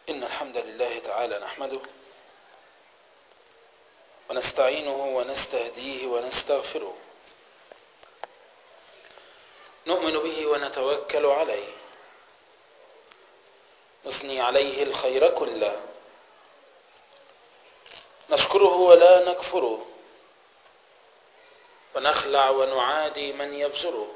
إن الحمد لله تعالى نحمده ونستعينه ونستهديه ونستغفره، نؤمن به ونتوكل عليه، نثني عليه الخير كله، نشكره ولا نكفره، ونخلع ونعادي من يبزره،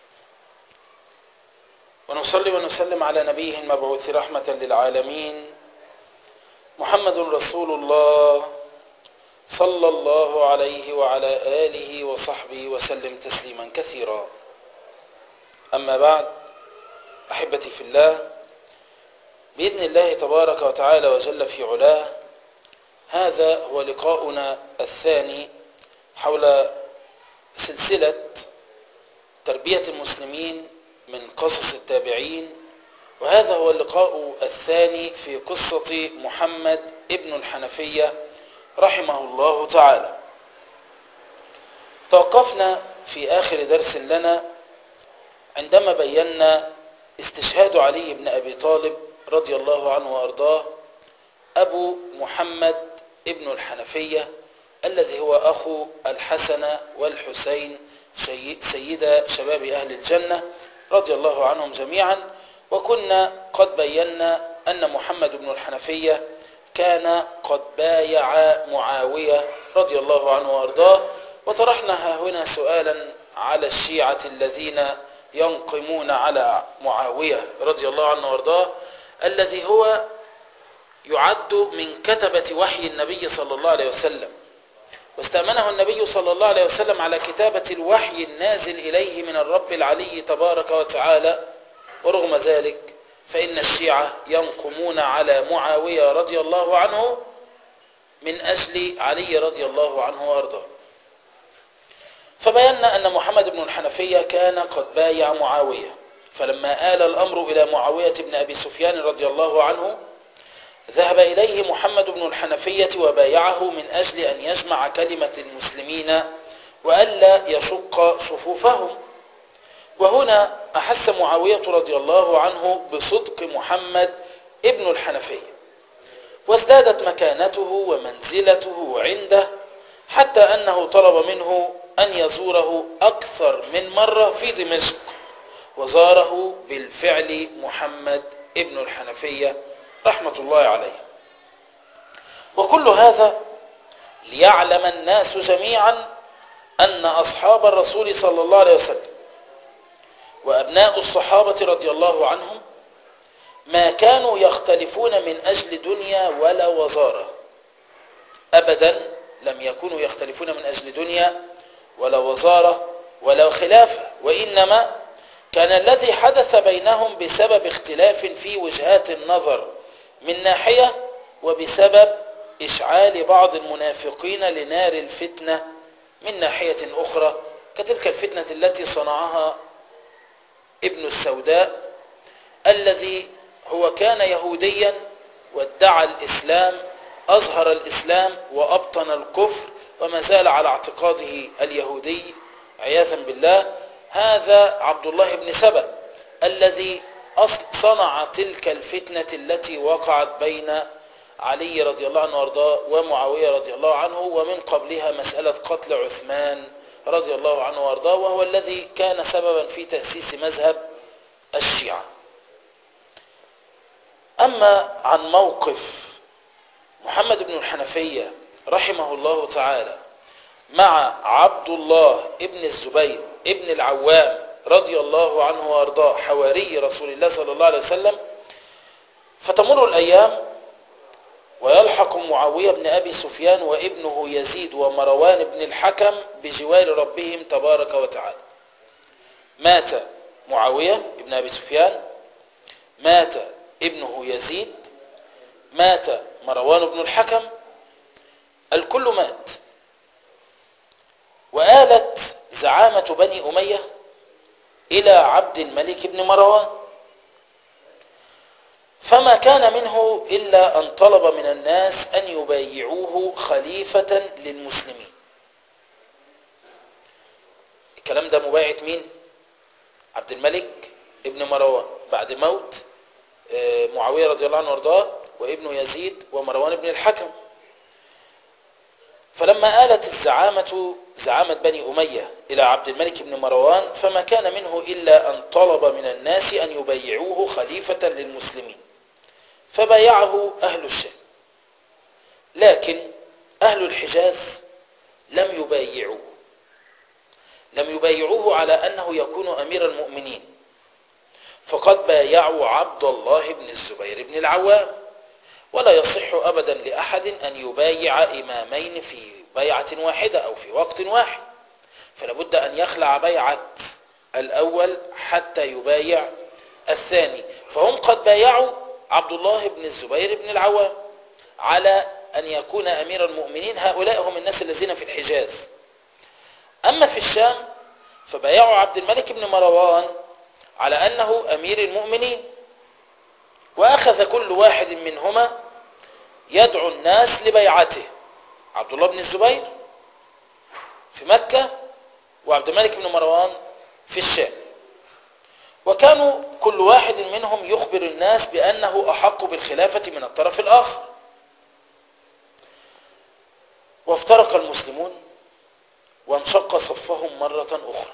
ونصلي ونسلم على نبيه المبعوث رحمة للعالمين محمد رسول الله صلى الله عليه وعلى آله وصحبه وسلم تسليما كثيرا. أما بعد، أحبتي في الله، بإذن الله تبارك وتعالى وجل في علاه، هذا هو لقاؤنا الثاني حول سلسلة تربية المسلمين من قصص التابعين، وهذا هو اللقاء الثاني في قصة محمد ابن الحنفية رحمه الله تعالى. توقفنا في آخر درس لنا عندما بينا استشهاد علي بن أبي طالب رضي الله عنه وأرضاه أبو محمد ابن الحنفية الذي هو أخو الحسن والحسين سيد شباب أهل الجنة رضي الله عنهم جميعا. وكنا قد بينا أن محمد بن الحنفية كان قد بايع معاوية رضي الله عنه وأرضاه، وطرحنا هنا سؤالا على الشيعة الذين ينقمون على معاوية رضي الله عنه وأرضاه، الذي هو يعد من كتبة وحي النبي صلى الله عليه وسلم، واستأمنه النبي صلى الله عليه وسلم على كتابة الوحي النازل إليه من الرب العلي تبارك وتعالى. ورغم ذلك فإن الشيعة ينقمون على معاوية رضي الله عنه من أجل علي رضي الله عنه وأرضاه. فبينا أن محمد بن الحنفية كان قد بايع معاوية، فلما آل الأمر إلى معاوية بن أبي سفيان رضي الله عنه ذهب إليه محمد بن الحنفية وبايعه من أجل أن يجمع كلمة المسلمين وألا يشق صفوفهم. وهنا أحس معاوية رضي الله عنه بصدق محمد ابن الحنفية، وازدادت مكانته ومنزلته عنده، حتى أنه طلب منه أن يزوره أكثر من مرة في دمشق، وزاره بالفعل محمد ابن الحنفية رحمة الله عليه. وكل هذا ليعلم الناس جميعا أن أصحاب الرسول صلى الله عليه وسلم وأبناء الصحابة رضي الله عنهم ما كانوا يختلفون من أجل دنيا ولا وزارة، أبدا لم يكونوا يختلفون من أجل دنيا ولا وزارة ولا خلافة، وإنما كان الذي حدث بينهم بسبب اختلاف في وجهات النظر من ناحية، وبسبب إشعال بعض المنافقين لنار الفتنة من ناحية أخرى، كتلك الفتنة التي صنعها ابن السوداء الذي هو كان يهوديا وادعى الإسلام، أظهر الإسلام وأبطن الكفر وما زال على اعتقاده اليهودي عياذا بالله. هذا عبد الله بن سبأ الذي صنع تلك الفتنة التي وقعت بين علي رضي الله عنه وارضاه ومعاوية رضي الله عنه، ومن قبلها مسألة قتل عثمان رضي الله عنه وارضاه، وهو الذي كان سببا في تأسيس مذهب الشيعة. أما عن موقف محمد بن الحنفية رحمه الله تعالى مع عبد الله ابن الزبير ابن العوام رضي الله عنه وارضاه حواري رسول الله صلى الله عليه وسلم، فتمر الأيام ويلحق معاوية بن أبي سفيان وابنه يزيد ومروان بن الحكم بجوار ربهم تبارك وتعالى. مات معاوية بن أبي سفيان، مات ابنه يزيد، مات مروان بن الحكم، الكل مات، وآلت زعامة بني أمية إلى عبد الملك بن مروان، فما كان منه إلا أن طلب من الناس أن يبايعوه خليفة للمسلمين. الكلام ده مبايعة مين؟ عبد الملك ابن مروان بعد موت معاوية رضي الله عنه وارضاه، وابن يزيد ومروان بن الحكم. فلما آلت زعامة بني أمية إلى عبد الملك بن مروان فما كان منه إلا أن طلب من الناس أن يبايعوه خليفة للمسلمين، فبايعه أهل الشام. لكن أهل الحجاز لم يبايعوه على أنه يكون أمير المؤمنين، فقد بايعوا عبد الله بن الزبير بن العوام. ولا يصح أبدا لأحد أن يبايع إمامين في بيعة واحدة أو في وقت واحد، فلابد أن يخلع بيعة الأول حتى يبايع الثاني. فهم قد بايعوا عبد الله بن الزبير بن العوام على أن يكون أمير المؤمنين، هؤلاء هم الناس الذين في الحجاز. أما في الشام فبايعوا عبد الملك بن مروان على أنه أمير المؤمنين، وأخذ كل واحد منهما يدعو الناس لبيعته، عبد الله بن الزبير في مكة وعبد الملك بن مروان في الشام، وكانوا كل واحد منهم يخبر الناس بأنه أحق بالخلافة من الطرف الآخر. وافترق المسلمون وانشق صفهم مرة أخرى.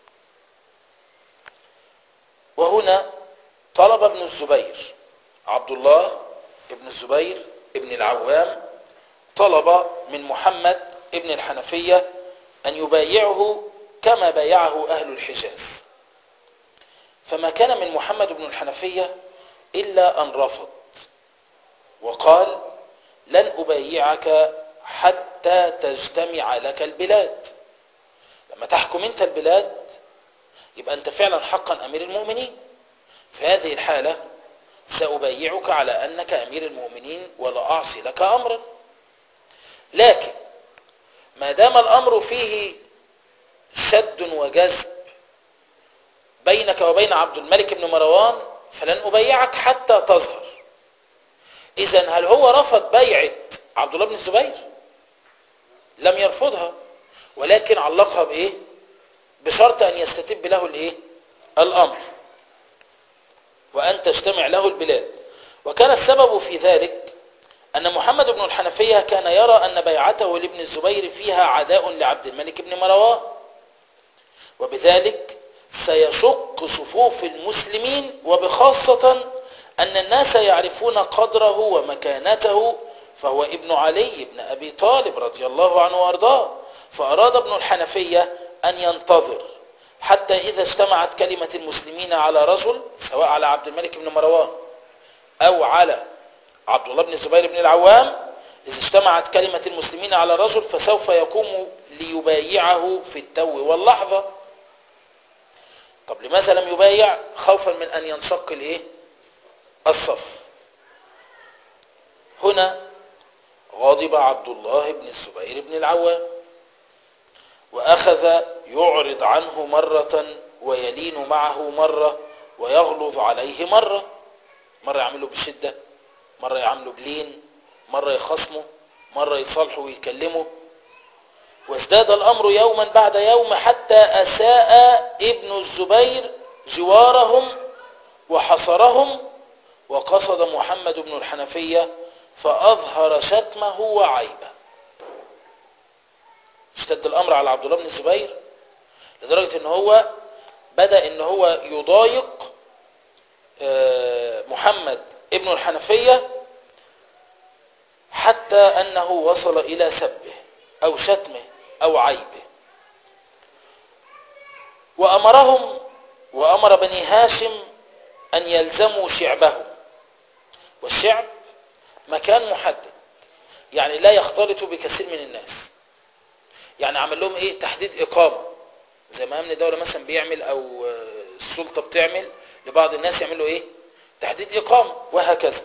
وهنا طلب ابن الزبير، عبد الله ابن الزبير ابن العوام، طلب من محمد ابن الحنفية أن يبايعه كما بايعه أهل الحجاز، فما كان من محمد بن الحنفية إلا أن رفض وقال: لن أبايعك حتى تجتمع لك البلاد. لما تحكم أنت البلاد يبقى أنت فعلا حقا أمير المؤمنين، في هذه الحالة سأبايعك على أنك أمير المؤمنين ولا أعصي لك أمرا. لكن ما دام الأمر فيه شد وجذب بينك وبين عبد الملك بن مروان فلن أبايعك حتى تظهر. إذن هل هو رفض بيعة عبد الله بن الزبير؟ لم يرفضها، ولكن علقها بإيه؟ بشرط أن يستتب له الإيه؟ الأمر، وأن تجتمع له البلاد. وكان السبب في ذلك أن محمد بن الحنفية كان يرى أن بيعته لابن الزبير فيها عداء لعبد الملك بن مروان، وبذلك سيشق صفوف المسلمين، وبخاصة أن الناس يعرفون قدره ومكانته، فهو ابن علي بن أبي طالب رضي الله عنه وارضاه. فأراد ابن الحنفية أن ينتظر حتى إذا اجتمعت كلمة المسلمين على رجل، سواء على عبد الملك بن مروان أو على عبد الله بن الزبير بن العوام، إذا اجتمعت كلمة المسلمين على رجل فسوف يقوم ليبايعه في التو واللحظة. طب لماذا لم يبايع؟ خوفا من أن ينشق الصف. هنا غضب عبد الله بن الزبير بن العوام وأخذ يعرض عنه مرة ويلين معه مرة ويغلظ عليه مرة يعمله بشدة، مرة يعمله بلين، مرة يخصمه، مرة يصالحه ويكلمه. وازداد الأمر يوما بعد يوم حتى أساء ابن الزبير جوارهم وحصرهم، وقصد محمد بن الحنفية فأظهر شتمه وعيبه. اشتد الأمر على عبد الله بن الزبير لدرجة ان هو بدأ ان هو يضايق محمد ابن الحنفية، حتى أنه وصل إلى سبه أو شتمه أو عيبه. وأمر بني هاشم أن يلزموا شعبهم، والشعب مكان محدد يعني لا يختلط بكثير من الناس. يعني عمل لهم تحديد إقامة، زي ما أمن الدولة مثلا بيعمل أو السلطة بتعمل لبعض الناس، يعملوا تحديد إقامة، وهكذا.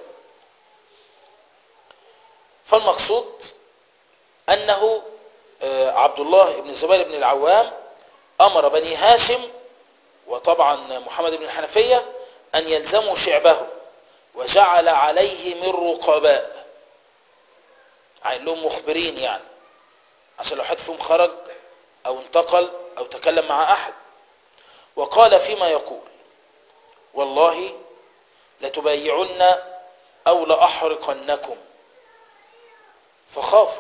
فالمقصود أنه عبد الله بن الزبير بن العوام أمر بني هاشم وطبعا محمد بن الحنفية أن يلزموا شعبه، وجعل عليه من رقباء، عين لهم مخبرين يعني، عشان لو حد فيهم خرج أو انتقل أو تكلم مع أحد. وقال فيما يقول: والله لتبايعن أو لأحرقنكم، فخافوا.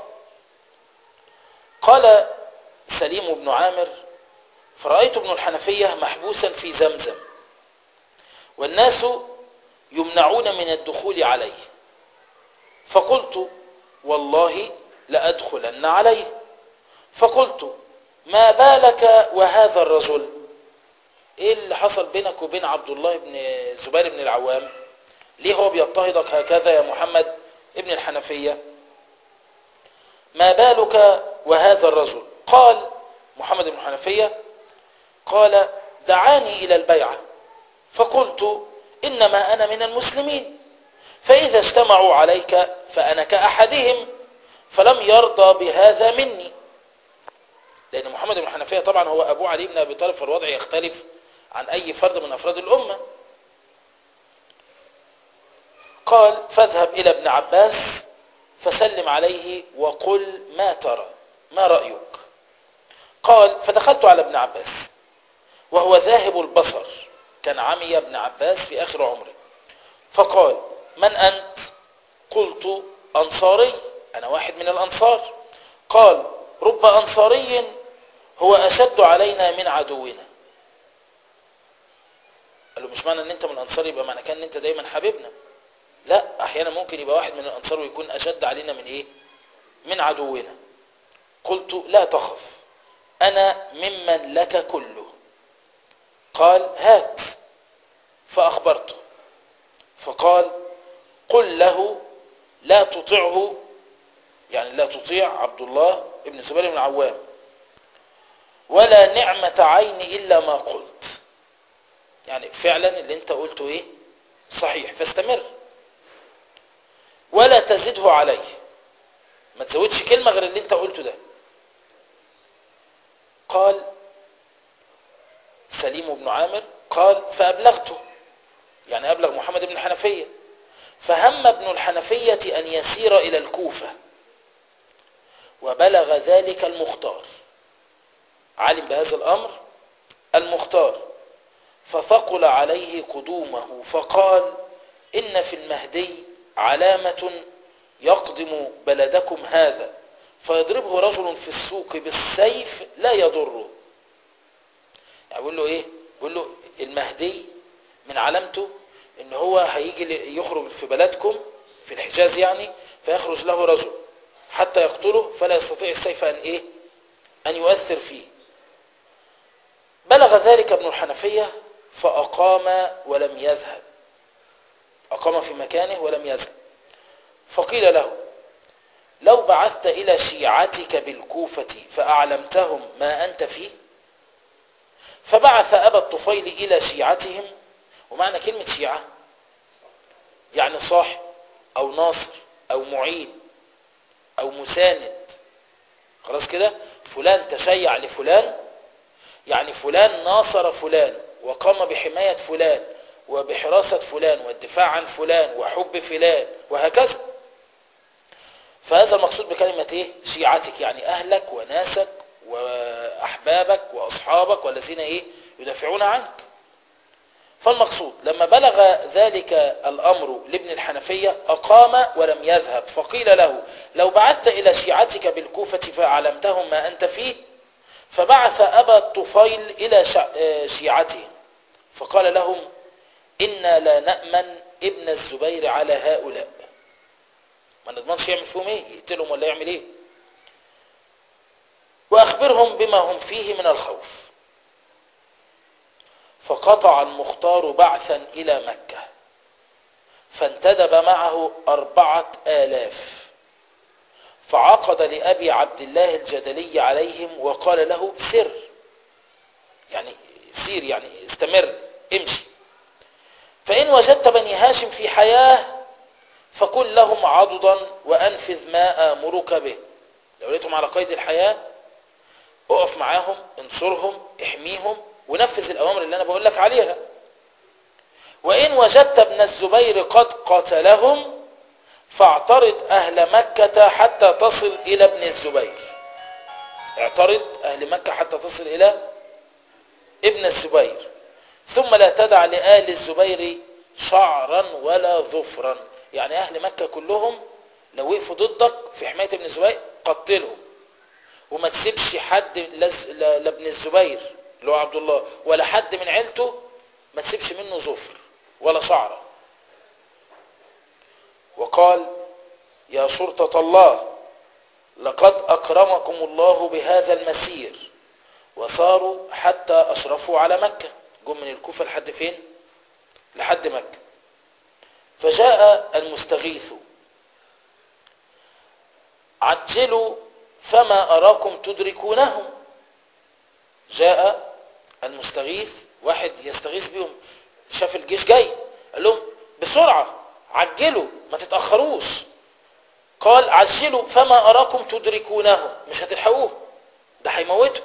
قال سليم بن عامر: فرأيت ابن الحنفية محبوسا في زمزم والناس يمنعون من الدخول عليه، فقلت: والله لأدخلن عليه. فقلت: ما بالك وهذا الرجل؟ ايه اللي حصل بينك وبين عبد الله بن الزبير بن العوام؟ ليه هو بيضطهدك هكذا يا محمد ابن الحنفية؟ ما بالك وهذا الرجل؟ قال محمد بن الحنفية: قال: دعاني إلى البيعة، فقلت: إنما أنا من المسلمين، فإذا اجتمعوا عليك فأنا كأحدهم، فلم يرضى بهذا مني. لأن محمد بن الحنفية طبعا هو أبو علي بن أبي طالب، فالوضع يختلف عن أي فرد من أفراد الأمة. قال: فاذهب إلى ابن عباس فسلم عليه وقل ما ترى، ما رأيك؟ قال: فدخلت على ابن عباس وهو ذاهب البصر، كان عمي ابن عباس في آخر عمره، فقال: من أنت؟ قلت: أنصاري، أنا واحد من الأنصار. قال: رب أنصاري هو أشد علينا من عدونا. قال له: مش معنى أن أنت من الأنصار يبقى معنى كان أن أنت دايما حبيبنا، لا، أحيانا ممكن يبقى واحد من الأنصار ويكون أشد علينا من إيه؟ من عدونا. قلت: لا تخف، أنا ممن لك كله. قال: هات. فأخبرته، فقال: قل له لا تطيعه، يعني لا تطيع عبد الله ابن الزبير بن العوام، ولا نعمة عين إلا ما قلت. يعني فعلا اللي انت قلته ايه؟ صحيح، فاستمر ولا تزده عليه، ما تزودش كلمة غير اللي انت قلته ده. قال سليم بن عامر: قال: فأبلغته، يعني أبلغ محمد بن الحنفية، فهم ابن الحنفية أن يسير إلى الكوفة، وبلغ ذلك المختار، علم بهذا الأمر المختار، فثقل عليه قدومه، فقال: إن في المهدي علامة يقدم بلدكم هذا فيضربه رجل في السوق بالسيف لا يضره. يعني بيقول له ايه؟ بيقول له المهدي من علامته ان هو هيجي يخرج في بلدكم في الحجاز، يعني فيخرج له رجل حتى يقتله فلا يستطيع السيف ان ايه؟ ان يؤثر فيه. بلغ ذلك ابن الحنفية فأقام ولم يذهب، أقام في مكانه ولم يذهب. فقيل له: لو بعثت إلى شيعتك بالكوفة فأعلمتهم ما أنت فيه. فبعث أبا الطفيل إلى شيعتهم، ومعنى كلمة شيعة يعني صاحب أو ناصر أو معين أو مساند، خلاص كده، فلان تشيع لفلان، يعني فلان ناصر فلان وقام بحماية فلان وبحراسة فلان والدفاع عن فلان وحب فلان وهكذا. فهذا المقصود بكلمة ايه؟ شيعتك، يعني أهلك وناسك وأحبابك وأصحابك والذين ايه؟ يدافعون عنك. فالمقصود لما بلغ ذلك الأمر لابن الحنفية أقام ولم يذهب. فقيل له: لو بعثت إلى شيعتك بالكوفة فأعلمتهم ما أنت فيه. فبعث أبا الطفيل إلى شيعتهم فقال لهم: إنا لا نأمن ابن الزبير على هؤلاء، ما نضمنش يعمل فيهم ايه، يقتلهم ولا يعمل ايه، وأخبرهم بما هم فيه من الخوف. فقطع المختار بعثا إلى مكة فانتدب معه 4000، فعقد لأبي عبد الله الجدلي عليهم وقال له: سر، يعني سير، يعني استمر، امشي، فإن وجدت بني هاشم في حياة فقل لهم عضدا وأنفذ ما آمرك به. لو لقيتهم على قيد الحياة اقف معاهم، انصرهم، احميهم، ونفذ الأوامر اللي أنا بقول لك عليها. وإن وجدت ابن الزبير قد قتلهم فاعترض أهل مكة حتى تصل إلى ابن الزبير، اعترض أهل مكة حتى تصل إلى ابن الزبير، ثم لا تدع لآل الزبير شعرا ولا ظفرا، يعني أهل مكة كلهم لو وقفوا ضدك في حماية ابن الزبير قتلهم، وما تسيبش حد لابن الزبير اللي هو عبد الله ولا حد من عيلته، ما تسيبش منه ظفر ولا شعرة. وقال يا شرطة الله لقد أكرمكم الله بهذا المسير، وصاروا حتى أشرفوا على مكة، جم من الكوفة لحد فين؟ لحد مكة. فجاء المستغيث عجلوا فما أراكم تدركونهم. جاء المستغيث، واحد يستغيث بهم، شاف الجيش جاي قال لهم بسرعة عجلوا ما تتأخروش. قال عجلوا فما أراكم تدركونهم، مش هتلحقوه ده هيموته.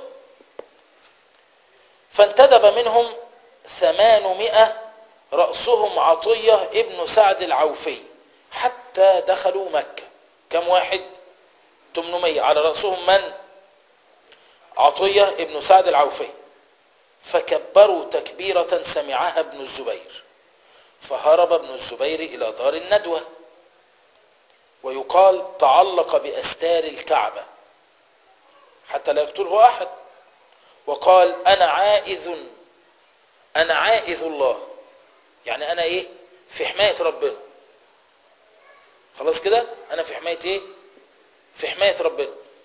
فانتدب منهم 800 رأسهم عطية ابن سعد العوفي حتى دخلوا مكة. كم واحد؟ 800 على رأسهم من؟ عطية ابن سعد العوفي. فكبروا تكبيرة سمعها ابن الزبير، فهرب ابن الزبير إلى دار الندوة، ويقال تعلق بأستار الكعبة حتى لا يقتله أحد، وقال أنا عائذ الله، يعني أنا إيه؟ في حماية ربنا. خلاص كده أنا في حماية إيه؟ في حماية ربنا.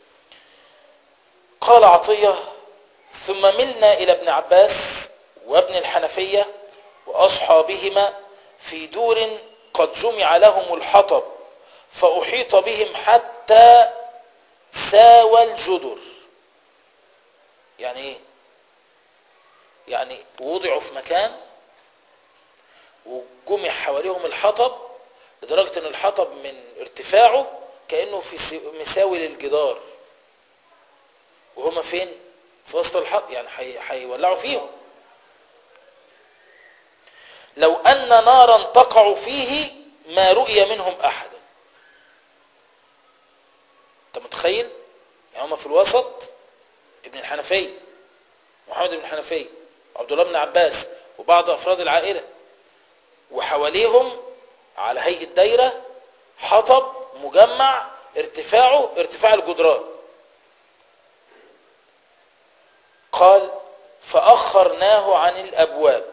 قال عطية ثم ملنا إلى ابن عباس وابن الحنفية وأصحابهما في دور قد جمع لهم الحطب، فأحيط بهم حتى ساوى الجدر. يعني إيه؟ يعني وضعوا في مكان وجمع حواليهم الحطب لدرجة ان الحطب من ارتفاعه كأنه في مساوي للجدار، وهما فين؟ في وسط الحطب، يعني هيولعوا فيهم. لو أن نارا تقع فيه ما رؤي منهم أحدا. أنت متخيل؟ يعني هما في الوسط ابن الحنفية، محمد بن الحنفية، عبد الله بن عباس وبعض أفراد العائلة، وحواليهم على هيئة دايرة حطب مجمع ارتفاعه ارتفاع الجدران. قال فأخرناه عن الأبواب،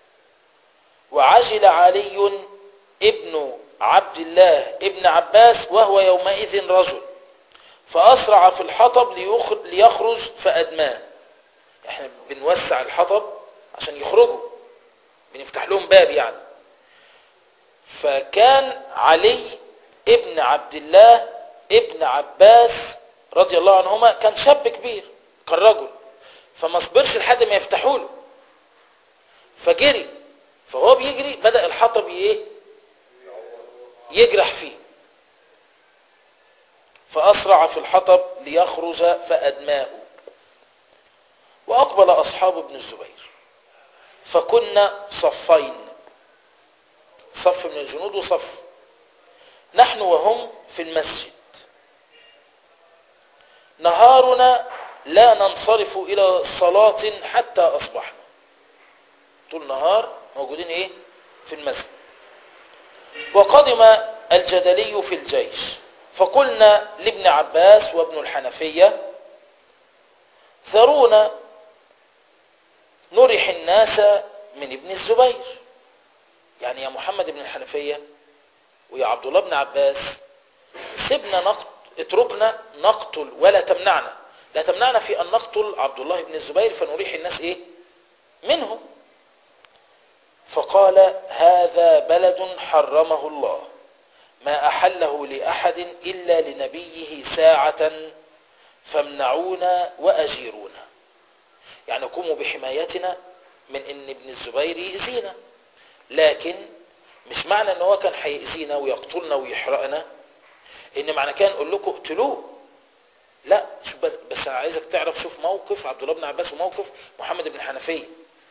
وعجل علي ابن عبد الله ابن عباس وهو يومئذ رجل، فأسرع في الحطب ليخرج فأدماه. احنا بنوسع الحطب عشان يخرجوا، بنفتح لهم باب يعني. فكان علي ابن عبد الله ابن عباس رضي الله عنهما كان شاب كبير، كان رجل، فما صبرش لحد ما يفتحوا له، فجري. فهو بيجري بدأ الحطب يجرح فيه، فأسرع في الحطب ليخرج فأدماه. وأقبل أصحاب ابن الزبير، فكنا صفين، صف من الجنود وصف، نحن وهم في المسجد، نهارنا لا ننصرف إلى صلاة حتى أصبحنا. طول نهار موجودين في المسجد. وقدم الجدلي في الجيش، فقلنا لابن عباس وابن الحنفية ذرونا نرح الناس من ابن الزبير. يعني يا محمد بن الحنفية ويا عبد الله بن عباس سيبنا اتركنا نقتل ولا تمنعنا، لا تمنعنا في أن نقتل عبد الله بن الزبير فنريح الناس منهم. فقال هذا بلد حرمه الله، ما أحله لأحد إلا لنبيه ساعة، فامنعونا وأجيرونا. يعني قوموا بحمايتنا من ان ابن الزبير يأذينا، لكن مش معنى ان هو كان هيأذينا ويقتلنا ويحرقنا ان معنى كان نقول لكم اقتلوه. لا، بس انا عايزك تعرف، شوف موقف عبد الله بن عباس وموقف محمد بن حنفية.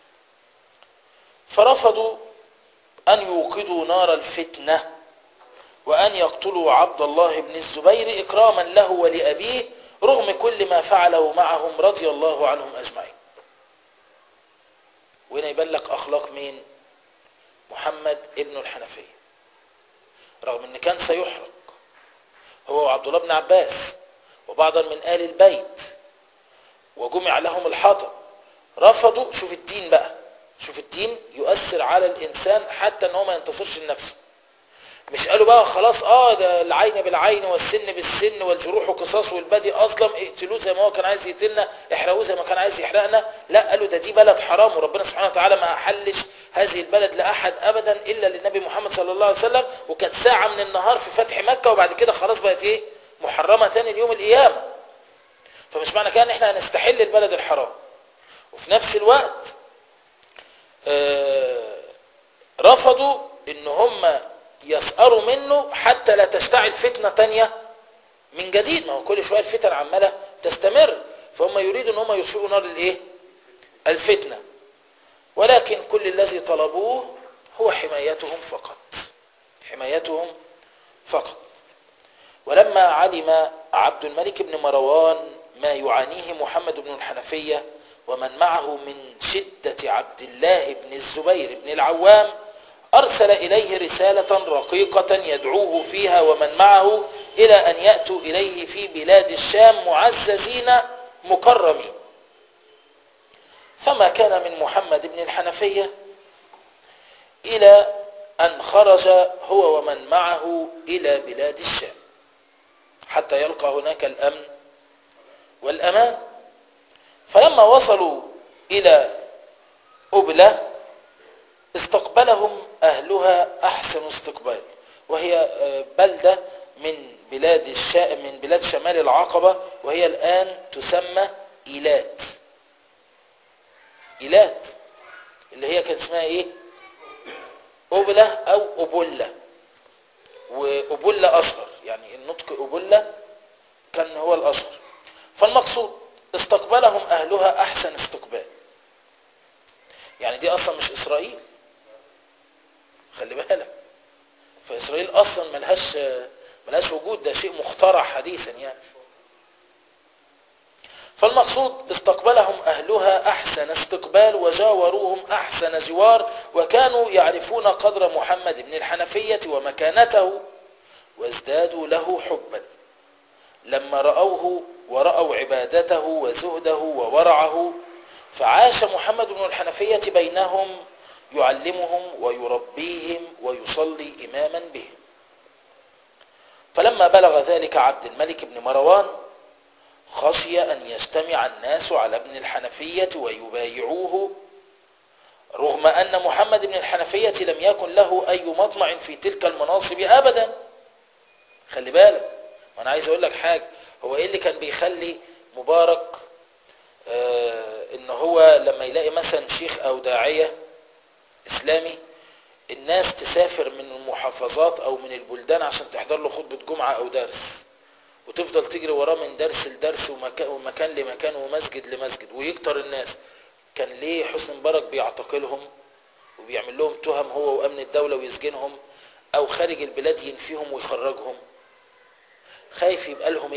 فرفضوا ان يوقدوا نار الفتنة وان يقتلوا عبد الله بن الزبير اكراما له ولأبيه، رغم كل ما فعله معهم رضي الله عنهم اجمعين. وهنا يبان لك اخلاق مين؟ محمد ابن الحنفية. رغم ان كان سيحرق هو وعبد الله بن عباس وبعضا من آل البيت وجمع لهم الحطب، رفضوا. شوف الدين بقى، شوف الدين يؤثر على الإنسان حتى ان هو ما ينتصرش لنفسه. مش قالوا بقى خلاص ده العين بالعين والسن بالسن والجروح قصاص والبدي أظلم، اقتلوه زي ما هو كان عايز يقتلنا، احرقوه زي ما كان عايز يحرقنا. لا، قالوا دي بلد حرام، وربنا سبحانه وتعالى ما أحلش هذه البلد لأحد أبدا إلا للنبي محمد صلى الله عليه وسلم. وكانت ساعة من النهار في فتح مكة، وبعد كده خلاص بقت محرمة ثاني اليوم القيامة. فمش معنى كده ان احنا هنستحل البلد الحرام. وفي نفس الوقت رفضوا ان هم يسأروا منه حتى لا تشتعل فتنة تانية من جديد. ما هو كل شوية الفتن عمالة تستمر، فهم يريدوا ان هم يطفئوا نار الفتنة. ولكن كل الذي طلبوه هو حمايتهم فقط، حمايتهم فقط. ولما علم عبد الملك بن مروان ما يعانيه محمد بن الحنفية ومن معه من شدة عبد الله بن الزبير بن العوام، أرسل إليه رسالة رقيقة يدعوه فيها ومن معه إلى أن يأتوا إليه في بلاد الشام معززين مكرمين. فما كان من محمد بن الحنفية إلى أن خرج هو ومن معه إلى بلاد الشام حتى يلقى هناك الأمن والأمان. فلما وصلوا إلى أبلة استقبلهم أهلها أحسن استقبال، وهي بلدة من بلاد شمال العقبة، وهي الآن تسمى إيلات. إيلات اللي هي كانت اسمها أبلة أو أبلة، وأبلة أصغر، يعني النطق أبلة كان هو الأصغر. فالمقصود استقبلهم أهلها أحسن استقبال. يعني دي أصلا مش إسرائيل، خلي بالك، فإسرائيل أصلا ملهاش وجود، ده شيء مخترع حديثا يعني. فالمقصود استقبلهم أهلها أحسن استقبال وجاوروهم أحسن جوار، وكانوا يعرفون قدر محمد بن الحنفية ومكانته وازدادوا له حبا لما رأوه ورأوا عبادته وزهده وورعه. فعاش محمد بن الحنفية بينهم يعلمهم ويربيهم ويصلي إماما بهم. فلما بلغ ذلك عبد الملك بن مروان خشي أن يجتمع الناس على ابن الحنفية ويبايعوه، رغم أن محمد بن الحنفية لم يكن له أي مطمع في تلك المناصب أبدا. خلي بالك، وأنا عايز أقول لك حاجة، هو إيه اللي كان بيخلي مبارك إن هو لما يلاقي مثلا شيخ أو داعية إسلامي الناس تسافر من المحافظات أو من البلدان عشان تحضر له خطبة جمعة أو درس، وتفضل تجري وراه من درس لدرس ومكان لمكان ومسجد لمسجد ويكتر الناس؟ كان ليه حسني مبارك بيعتقلهم وبيعمل لهم تهم هو وأمن الدولة ويسجنهم، أو خارج البلاد ينفيهم ويخرجهم؟ خايف يبقى لهم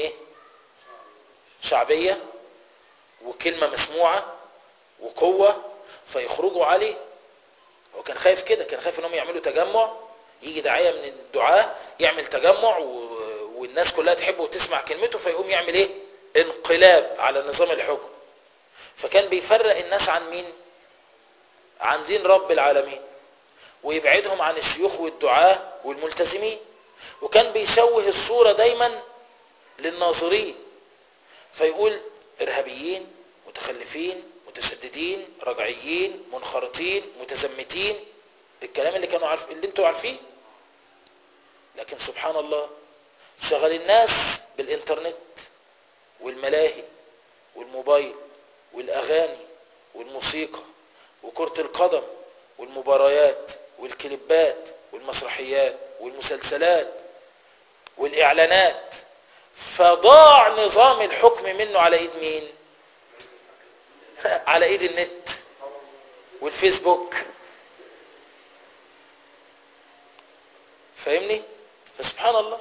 شعبية وكلمة مسموعة وقوة فيخرجوا عليه. هو كان خايف كده، كان خايف انهم يعملوا تجمع، يجي داعية من الدعاة يعمل تجمع والناس كلها تحبه وتسمع كلمته، فيقوم يعمل انقلاب على نظام الحكم. فكان بيفرق الناس عن مين؟ عن دين رب العالمين، ويبعدهم عن الشيوخ والدعاة والملتزمين، وكان بيشوه الصورة دايما للناظرين، فيقول إرهابيين، متخلفين، متشددين، رجعيين، منخرطين، متزمتين، الكلام اللي انتوا عارفين. لكن سبحان الله شغل الناس بالإنترنت والملاهي والموبايل والأغاني والموسيقى وكرة القدم والمباريات والكليبات والمسرحيات والمسلسلات والإعلانات، فضاع نظام الحكم منه على ايد مين؟ على ايد النت والفيسبوك. فاهمني؟ فسبحان الله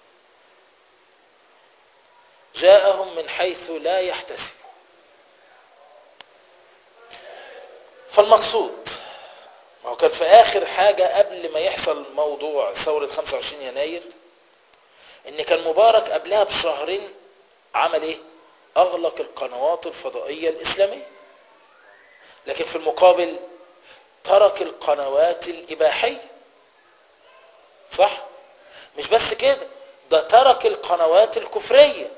جاءهم من حيث لا يحتسب. فالمقصود ما هو كان في آخر حاجة قبل ما يحصل موضوع ثورة 25 يناير إن كان مبارك قبلها بشهرين عمل إيه؟ أغلق القنوات الفضائية الإسلامية. لكن في المقابل ترك القنوات الإباحية. صح؟ مش بس كده، ده ترك القنوات الكفرية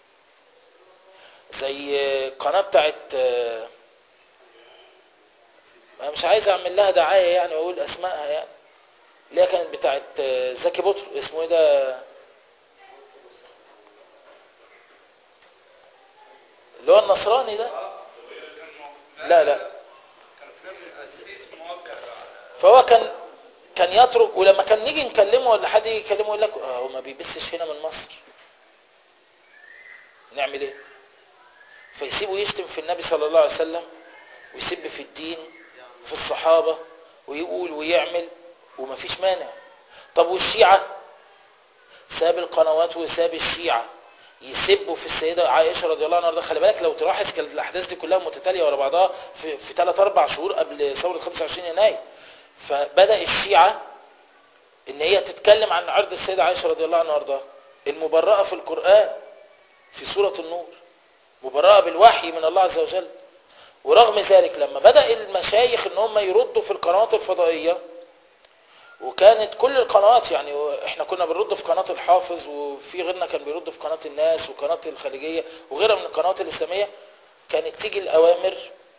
زي قناة بتاعت، انا مش عايز اعمل لها دعاية يعني واقول اسمائها يعني، اللي هي كانت بتاعت زكي بطر، اسمه ايه ده، اللي هو النصراني ده. لا لا، فهو كان يترك، ولما كان نيجي نكلمه ولا حد يجي يكلمه يقول لك هو ما بيبثش هنا من مصر، نعمل ايه؟ فيسيبه يشتم في النبي صلى الله عليه وسلم ويسب في الدين في الصحابة ويقول ويعمل ومفيش مانع. طب والشيعة؟ ساب القنوات وساب الشيعة يسبوا في السيدة عائشة رضي الله عنها. خلي بالك لو تلاحظ كانت الأحداث دي كلها متتالية ورا بعضها في 3-4 شهور قبل ثورة 25 يناير. فبدأ الشيعة ان هي تتكلم عن عرض السيدة عائشة رضي الله عنها وارضاها المبرأة في القرآن في سورة النور، مبرأة بالوحي من الله عز وجل. ورغم ذلك لما بدأ المشايخ ان هم يردوا في القنوات الفضائية، وكانت كل القنوات يعني احنا كنا بنرد في قناة الحافظ وفي غيرنا كان بيرد في قناة الناس وقناة الخليجية وغيرها من القنوات الإسلامية، كانت تيجي الأوامر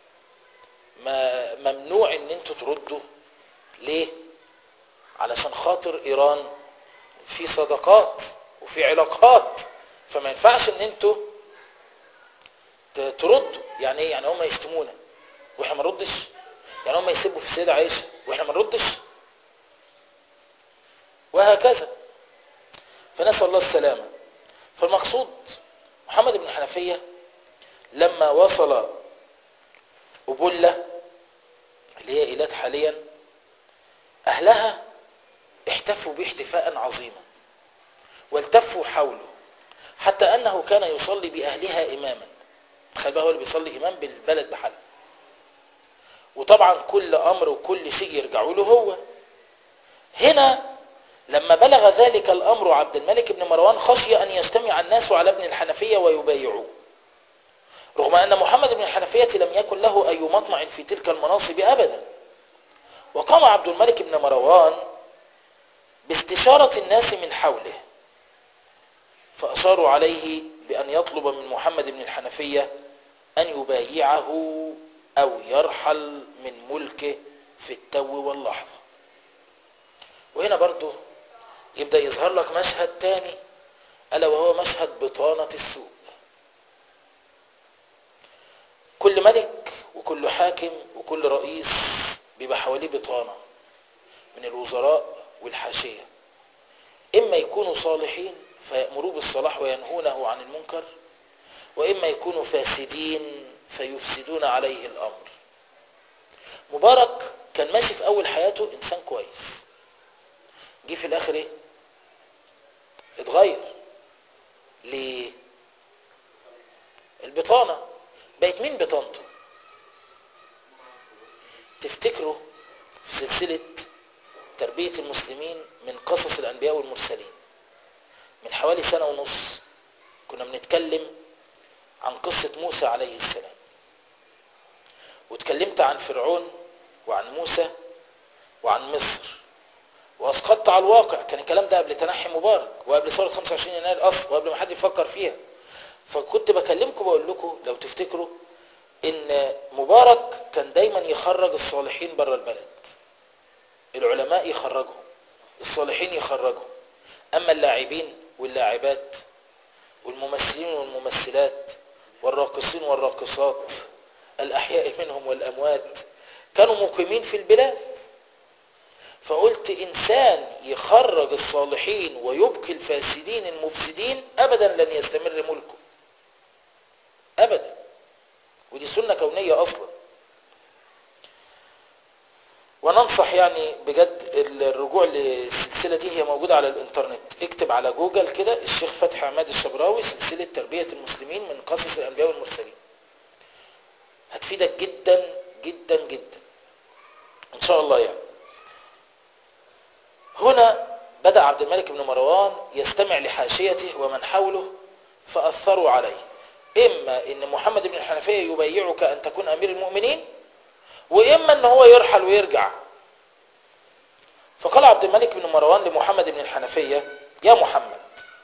ممنوع ان انتوا تردوا. ليه؟ علشان خاطر إيران في صداقات وفي علاقات، فما ينفعش ان انتوا تردوا. يعني ايه؟ يعني هم يشتمونا واحنا ما نردش؟ يعني هم يسبوا في السيدة عائشة واحنا ما نردش؟ وهكذا. فنسأل الله السلامة. فالمقصود محمد بن الحنفية لما وصل أبلة اللي هي إيلات حاليا، أهلها احتفوا به احتفاء عظيما والتفوا حوله، حتى أنه كان يصلي بأهلها إماما. تخيل بقى هو اللي بيصلي إمام بالبلد بحاله، وطبعا كل أمر وكل شيء يرجعوا له هو. هنا لما بلغ ذلك الأمر عبد الملك بن مروان خشي أن يجتمع الناس على ابن الحنفية ويبايعوه، رغم أن محمد بن الحنفية لم يكن له أي مطمع في تلك المناصب أبدا. وقام عبد الملك بن مروان باستشارة الناس من حوله، فأشاروا عليه بأن يطلب من محمد بن الحنفية أن يبايعه أو يرحل من ملكه في التو واللحظة. وهنا برضو يبدأ يظهر لك مشهد تاني، ألا وهو مشهد بطانة السوء. كل ملك وكل حاكم وكل رئيس بيبقى حواليه بطانة من الوزراء والحاشية، إما يكونوا صالحين فيأمروا بالصلاح وينهونه عن المنكر، وإما يكونوا فاسدين فيفسدون عليه الأمر. مبارك كان ماشي في أول حياته إنسان كويس، جه في الآخر إيه؟ اتغير. ليه؟ البطانة. بقت مين بطانته؟ تفتكروا في سلسلة تربية المسلمين من قصص الأنبياء والمرسلين من حوالي 1.5 سنة كنا بنتكلم عن قصة موسى عليه السلام، واتكلمت عن فرعون وعن موسى وعن مصر، وأسقطت على الواقع. كان الكلام ده قبل تنحي مبارك وقبل ثورة 25 يناير أصلا وقبل ما حد يفكر فيها. فكنت بكلمكم بقول لكم لو تفتكروا ان مبارك كان دايما يخرج الصالحين بره البلد، العلماء يخرجهم، الصالحين يخرجهم، اما اللاعبين واللاعبات والممثلين والممثلات والراقصين والراقصات الاحياء منهم والاموات كانوا مقيمين في البلاد. فقلت انسان يخرج الصالحين ويبقي الفاسدين المفسدين ابدا لن يستمر ملكه ابدا، ودي سنة كونية اصلا. وننصح يعني بجد الرجوع للسلسلة دي، هي موجودة على الانترنت، اكتب على جوجل كده الشيخ فتحي عماد الشبراوي سلسلة تربية المسلمين من قصص الانبياء والمرسلين، هتفيدك جدا جدا جدا. إن شاء الله يعني. هنا بدأ عبد الملك بن مروان يستمع لحاشيته ومن حوله فأثروا عليه، إما إن محمد بن الحنفية يبايعك أن تكون أمير المؤمنين، وإما أن هو يرحل ويرجع. فقال عبد الملك بن مروان لمحمد بن الحنفية: يا محمد،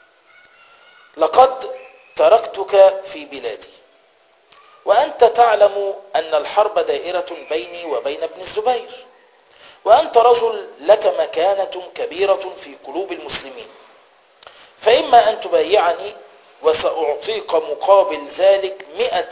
لقد تركتك في بلادي، وأنت تعلم أن الحرب دائرة بيني وبين ابن الزبير، وأنت رجل لك مكانة كبيرة في قلوب المسلمين، فإما أن تبايعني وسأعطيك مقابل ذلك 100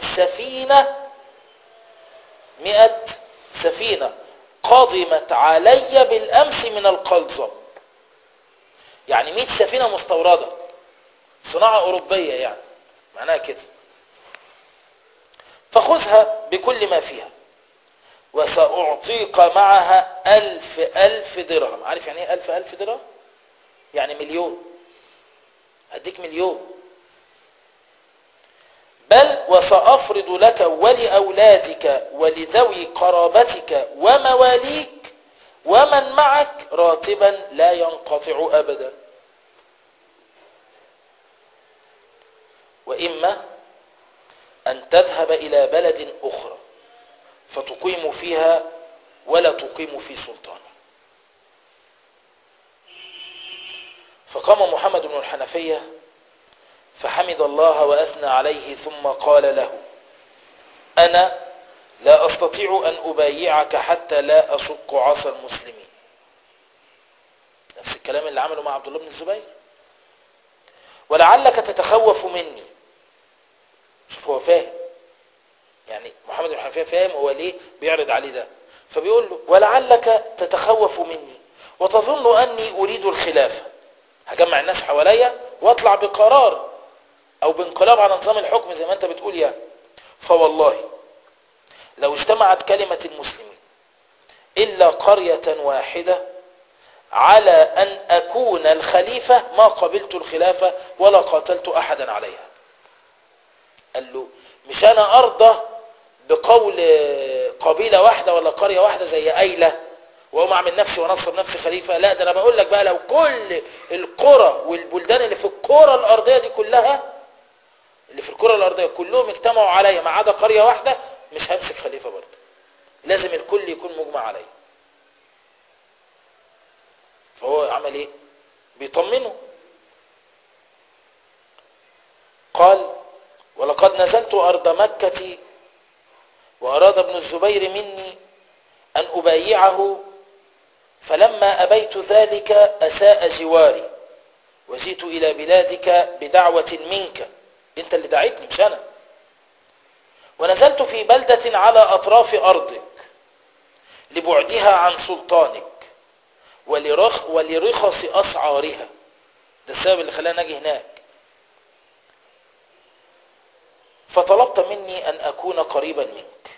سفينة قادمت علي بالأمس من القلزم، يعني 100 سفينة مستوردة صناعة أوروبية، يعني معناها كده، فخذها بكل ما فيها، وسأعطيك معها 1000 درهم. عارف يعني ايه 1000 درهم؟ يعني مليون. هديك مليون. بل وسأفرض لك ولأولادك ولذوي قرابتك ومواليك ومن معك راتبا لا ينقطع أبدا. وإما أن تذهب إلى بلد أخرى فتقيم فيها ولا تقيم في سلطانه. فقام محمد بن الحنفية فحمد الله وأثنى عليه، ثم قال له: أنا لا أستطيع أن أبايعك حتى لا أشق عصا المسلمين. نفس الكلام اللي عمله مع عبد الله بن الزبير. ولعلك تتخوف مني. شوف هو فاهم، يعني محمد بن الحنفية فاهم هو ليه بيعرض عليه ده، فبيقول له: ولعلك تتخوف مني وتظن أني أريد الخلافة، هجمع الناس حواليا واطلع بقرار أو بانقلاب على نظام الحكم زي ما أنت بتقول يعني. فوالله لو اجتمعت كلمة المسلمين إلا قرية واحدة على أن أكون الخليفة ما قبلت الخلافة ولا قاتلت أحدا عليها. قال له: مش أنا أرضى بقول قبيلة واحدة ولا قرية واحدة زي أيلة وأقوم أعمل نفسي ونصب نفسي خليفة. لا، ده أنا بقول لك بقى، لو كل القرى والبلدان اللي في الكرة الأرضية دي كلها، اللي في الكرة الأرضية كلهم اجتمعوا عليا ما عدا قرية واحدة، مش همسك خليفة برضه، لازم الكل يكون مجمع عليه. فهو عمل ايه؟ بيطمنه. قال: ولقد نزلت أرض مكة وأراد ابن الزبير مني أن أبايعه، فلما أبيت ذلك أساء جواري، وجئت إلى بلادك بدعوة منك، أنت اللي دعيتني مش أنا، ونزلت في بلدة على أطراف أرضك لبعدها عن سلطانك ولرخص أسعارها. ده السبب اللي خلاني أجي هناك. فطلبت مني أن أكون قريبا منك،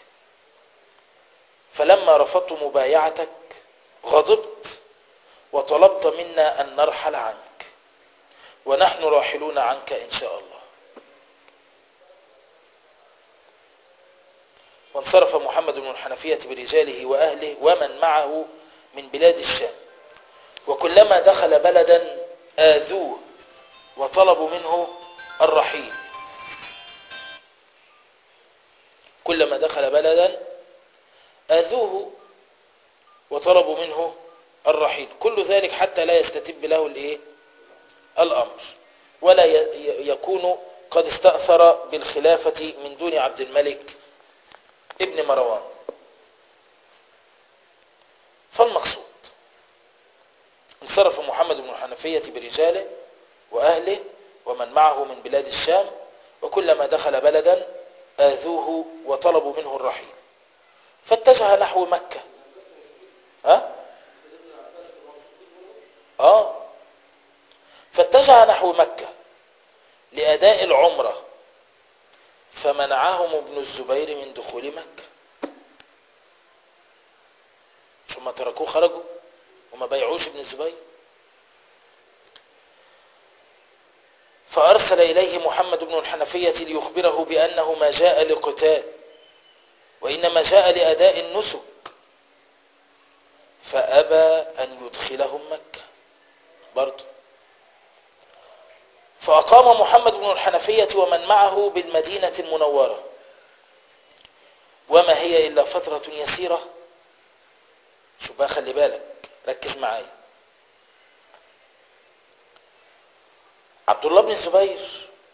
فلما رفضت مبايعتك غضبت وطلبت منا أن نرحل عنك، ونحن راحلون عنك إن شاء الله. وانصرف محمد بن الحنفية برجاله وأهله ومن معه من بلاد الشام، وكلما دخل بلدا آذوه وطلبوا منه الرحيل. كلما دخل بلدا آذوه وطلبوا منه الرحيل، كل ذلك حتى لا يستتب له الأمر ولا يكون قد استأثر بالخلافة من دون عبد الملك ابن مروان. فالمقصود انصرف محمد بن الحنفية برجاله وأهله ومن معه من بلاد الشام، وكلما دخل بلدا آذوه وطلبوا منه الرحيل، فاتجه نحو مكة. فاتجه نحو مكة لأداء العمرة، فمنعهم ابن الزبير من دخول مكة. ثم تركوه خرجوا وما بايعوش ابن الزبير. فأرسل إليه محمد بن الحنفية ليخبره بأنه ما جاء لقتال، وإنما جاء لأداء النسك، فأبى أن يدخلهم مكة برضو. فأقام محمد بن الحنفية ومن معه بالمدينة المنورة، وما هي إلا فترة يسيرة. شوف بقى، خلي بالك، ركز معايا. عبد الله بن الزبير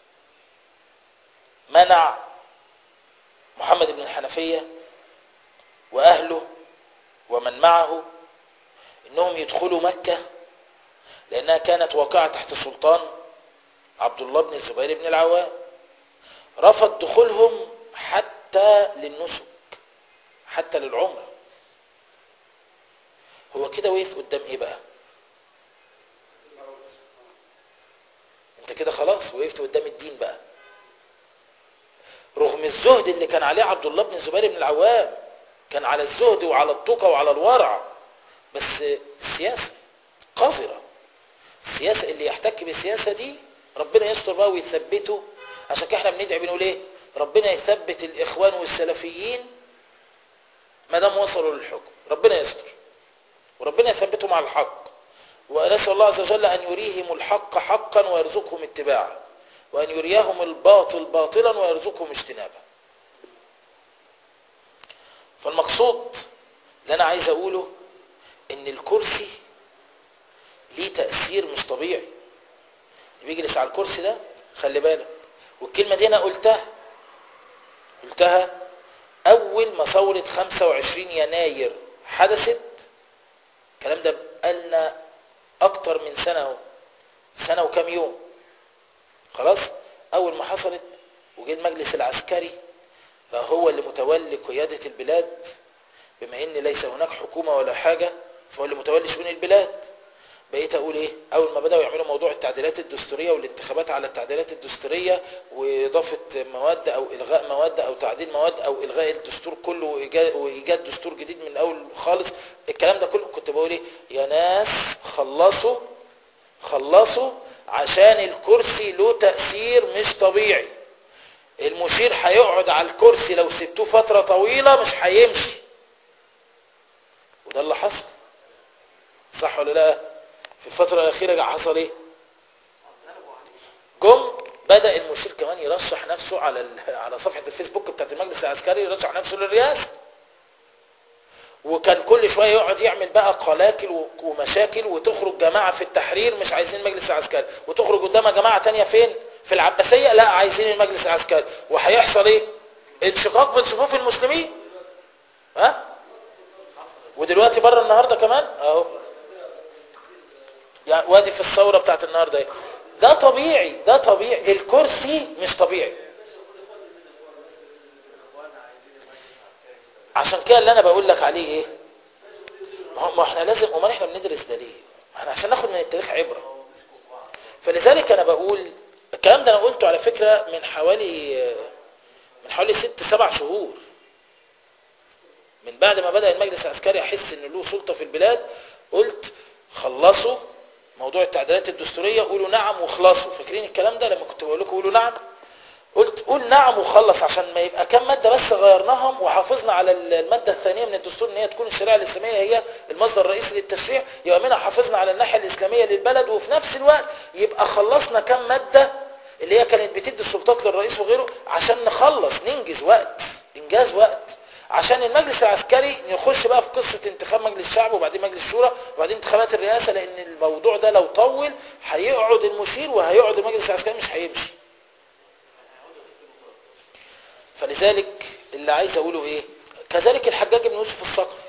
منع محمد بن الحنفية وأهله ومن معه إنهم يدخلوا مكة، لأنها كانت واقعة تحت سلطان عبد الله بن الزبير بن العوام. رفض دخولهم حتى للنسك، حتى للعمرة. هو كده وقف قدام ايه بقى؟ انت كده خلاص وقفت قدام الدين بقى، رغم الزهد اللي كان عليه عبد الله بن الزبير بن العوام. كان على الزهد وعلى التقى وعلى الورع، بس السياسة قذرة. السياسة اللي يحتك بالسياسة دي ربنا يستر بقى ويثبته. عشان كده احنا بندعي بنقول ايه؟ ربنا يثبت الاخوان والسلفيين ما دام وصلوا للحكم، ربنا يستر وربنا يثبتهم على الحق. ونسأل الله عز وجل أن يريهم الحق حقا ويرزقهم اتباعه، وأن يريهم الباطل باطلا ويرزقهم اجتنابه. فالمقصود اللي أنا عايز أقوله إن الكرسي ليه تأثير مش طبيعي. اللي بيجلس على الكرسي ده خلي بالك. والكلمة دي أنا قلتها أول ما ثورة 25 يناير حدثت. الكلام ده بقالنا أكتر من سنة وكم يوم. خلاص، أول ما حصلت وجه المجلس العسكري بقى هو اللي متولي قيادة البلاد، بما إن ليس هناك حكومة ولا حاجة، فهو اللي متولي شؤون البلاد. بقيت أقول إيه؟ أول ما بدأوا يعملوا موضوع التعديلات الدستورية والانتخابات على التعديلات الدستورية وإضافة مواد أو إلغاء مواد أو تعديل مواد أو إلغاء الدستور كله وإيجاد دستور جديد من أول خالص، الكلام ده كله كنت بقول إيه؟ يا ناس خلصوا عشان الكرسي له تأثير مش طبيعي. المشير هيقعد على الكرسي لو سبتوه فترة طويلة مش هيمشي. وده اللي حصل، صح ولا لا؟ في الفترة الأخيرة حصل إيه؟ بدأ المشير كمان يرشح نفسه على صفحة الفيسبوك بتاعت المجلس العسكري، يرشح نفسه للرئاسة. وكان كل شوية يقعد يعمل بقى قلاكل ومشاكل، وتخرج جماعة في التحرير مش عايزين المجلس العسكري، وتخرج قدامها جماعة تانية فين؟ في العباسية، لا عايزين المجلس العسكري. وهيحصل ايه؟ انشقاق بين صفوف المسلمين. ها؟ ودلوقتي بره النهاردة كمان اهو، يعني وادي في الثورة بتاعت النهاردة ايه؟ ده طبيعي. الكرسي مش طبيعي. عشان كده اللي انا بقول لك عليه ايه؟ ما احنا لازم، امال احنا بندرس ده ليه؟ احنا عشان ناخد من التاريخ عبرة. فلذلك انا بقول الكلام ده، انا قلته على فكرة من حوالي 6-7 شهور، من بعد ما بدأ المجلس العسكري احس ان له سلطة في البلاد. قلت خلصوا موضوع التعديلات الدستورية، قولوا نعم وخلصوا. فاكرين الكلام ده لما كنت بقول لكم قولوا نعم؟ قول نعم وخلص، عشان ما يبقى كم مادة بس غيرناهم وحافظنا على المادة الثانية من الدستور ان هي تكون الشريعة الإسلامية هي المصدر الرئيسي للتشريع، يبقى منها حافظنا على الناحية الإسلامية للبلد، وفي نفس الوقت يبقى خلصنا كم مادة اللي هي كانت بتدي السلطات للرئيس وغيره، عشان نخلص ننجز وقت، انجاز وقت، عشان المجلس العسكري نخش بقى في قصة انتخاب مجلس الشعب وبعدين مجلس الشورى وبعدين انتخابات الرئاسة. لان الموضوع ده لو طول هيقعد المشير وهيقعد المجلس العسكري مش هيمشي. فلذلك اللي عايز اقوله ايه؟ كذلك الحجاج بن يوسف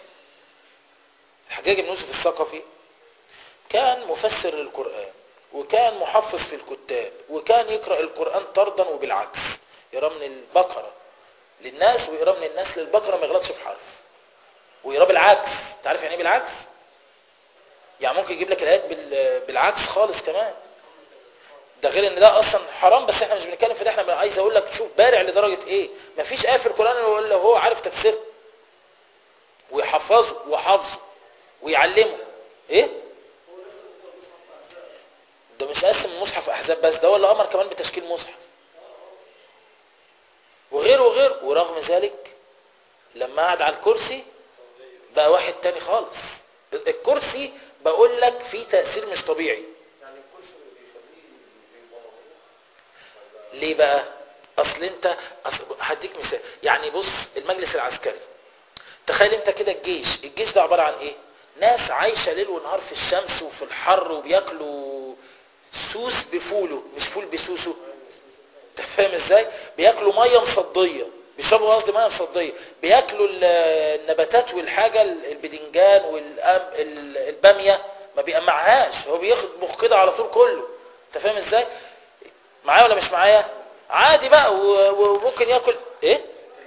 الثقفي كان مفسر للقرآن، وكان محفظ في الكتاب، وكان يقرأ القرآن طردا وبالعكس، يقرأ من البقرة للناس ويقرأ من الناس للبقرة، ما يغلطش في حرف، ويقرأ بالعكس. تعرف يعني ايه بالعكس؟ يعني ممكن يجيب لك الآيات بالعكس خالص كمان. ده غير ان ده اصلا حرام، بس احنا مش بنتكلم في ده. احنا عايز اقول لك شوف بارع لدرجة ايه. مفيش آية في القرآن الا هو عارف تفسيرها ويحفظه وحافظه ويعلمه. ايه ده؟ مش قسم المصحف احزاب بس، ده هو اللي امر كمان بتشكيل مصحف وغير. ورغم ذلك لما قعد على الكرسي بقى واحد تاني خالص. الكرسي بقول لك فيه تأثير مش طبيعي. يعني الكرسي اللي بيخليه بيبقى مريح ليه بقى؟ هديك مثال. يعني بص، المجلس العسكري، تخيل انت كده الجيش ده عبارة عن ايه؟ ناس عايشة ليل ونهار في الشمس وفي الحر، وبياكلوا سوس بفوله، مش فول بسوسه. انت فاهم ازاي؟ بياكلوا ميه مصديه، بيشربوا قصدي ميه مصديه، بياكلوا النباتات والحاجه، البدنجان والباميه ما بيقمعهاش، هو بيطبخ كده على طول كله. انت فاهم ازاي؟ معايا ولا مش معايا؟ عادي بقى، وممكن ياكل ايه.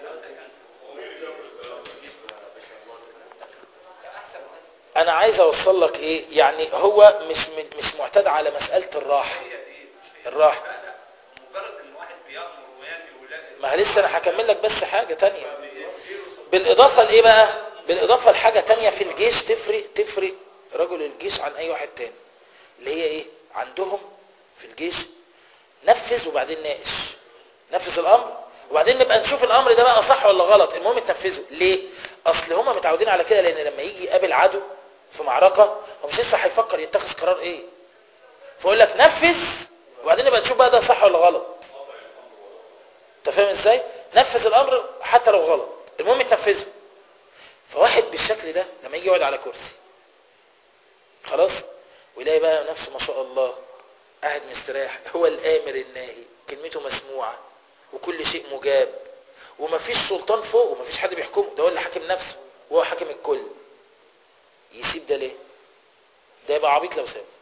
انا عايز اوصل لك ايه، يعني هو مش معتاد على مساله الراحه. مجرد ان واحد بيأمر وينهي ولا ما لسه انا هكمل لك بس حاجه تانية. بالاضافه لايه بقى؟ بالاضافه لحاجه تانية في الجيش تفرق رجل الجيش عن اي واحد تاني، اللي هي ايه؟ عندهم في الجيش نفذ وبعدين ناقش، نفذ الامر وبعدين نبقى نشوف الامر ده بقى صح ولا غلط، المهم تنفذه. ليه؟ اصل هم متعودين على كده، لان لما يجي يقابل عدو في معركه هو مش لسه هيفكر يتخذ قرار ايه، فيقول لك نفذ وبعدين نبقى نشوف بقى ده صح ولا غلط. انت فاهم ازاي؟ نفذ الامر حتى لو غلط، المهم تنفذه. فواحد بالشكل ده لما يجي يقعد على كرسي خلاص، ويلاقي بقى نفسه ما شاء الله قاعد مستريح، هو الامر الناهي، كلمته مسموعه وكل شيء مجاب، ومفيش سلطان فوق ومفيش حد بيحكمه، ده هو اللي حاكم نفسه وهو حاكم الكل. يسيب ده ليه؟ ده يبقى عبيط لو سابه.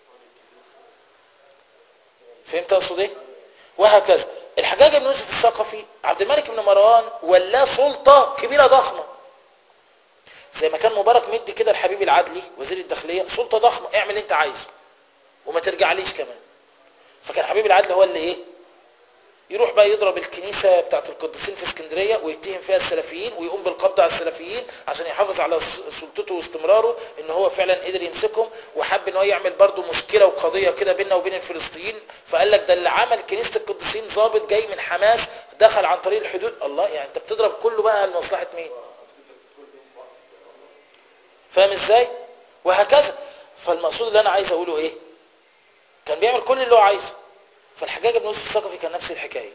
فهمت اقصد ايه؟ وهكذا الحجاج بن يوسف الثقفي، عبد الملك بن مروان ولا سلطه كبيره ضخمه، زي ما كان مبارك مدي كده الحبيب العدلي وزير الداخليه سلطه ضخمه، اعمل اللي انت عايزه وما ترجعليش كمان. فكان حبيب العدل هو اللي ايه؟ يروح بقى يضرب الكنيسة بتاعت القديسين في اسكندرية ويتهم فيها السلفيين، ويقوم بالقبض على السلفيين عشان يحافظ على سلطته واستمراره، ان هو فعلا قدر يمسكهم، وحب ان هو يعمل برضو مشكلة وقضية كده بيننا وبين الفلسطينيين. فقال لك ده اللي عمل كنيسة القديسين ضابط جاي من حماس دخل عن طريق الحدود. الله، يعني انت بتضرب كله بقى لمصلحة مين؟ فاهم ازاي؟ وهكذا. فالمقصود اللي انا عايز اقوله ايه؟ كان بيعمل كل اللي هو عايزه. فالحجاج بن يوسف الثقفي كان نفس الحكايه.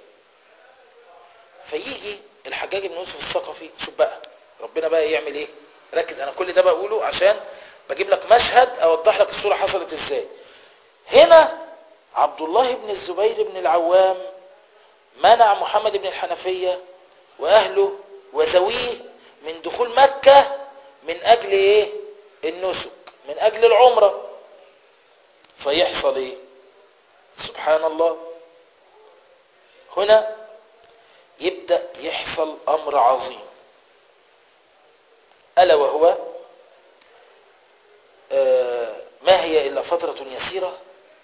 فيجي الحجاج بن يوسف الثقفي، شوف بقى ربنا بقى يعمل ايه. ركز، انا كل ده بقوله عشان بجيب لك مشهد اوضح لك الصوره حصلت ازاي. هنا عبد الله بن الزبير بن العوام منع محمد بن الحنفيه واهله وزويه من دخول مكه من اجل ايه؟ النسك، من اجل العمره. فيحصل ايه؟ سبحان الله، هنا يبدأ يحصل أمر عظيم، ألا وهو ما هي إلا فترة يسيرة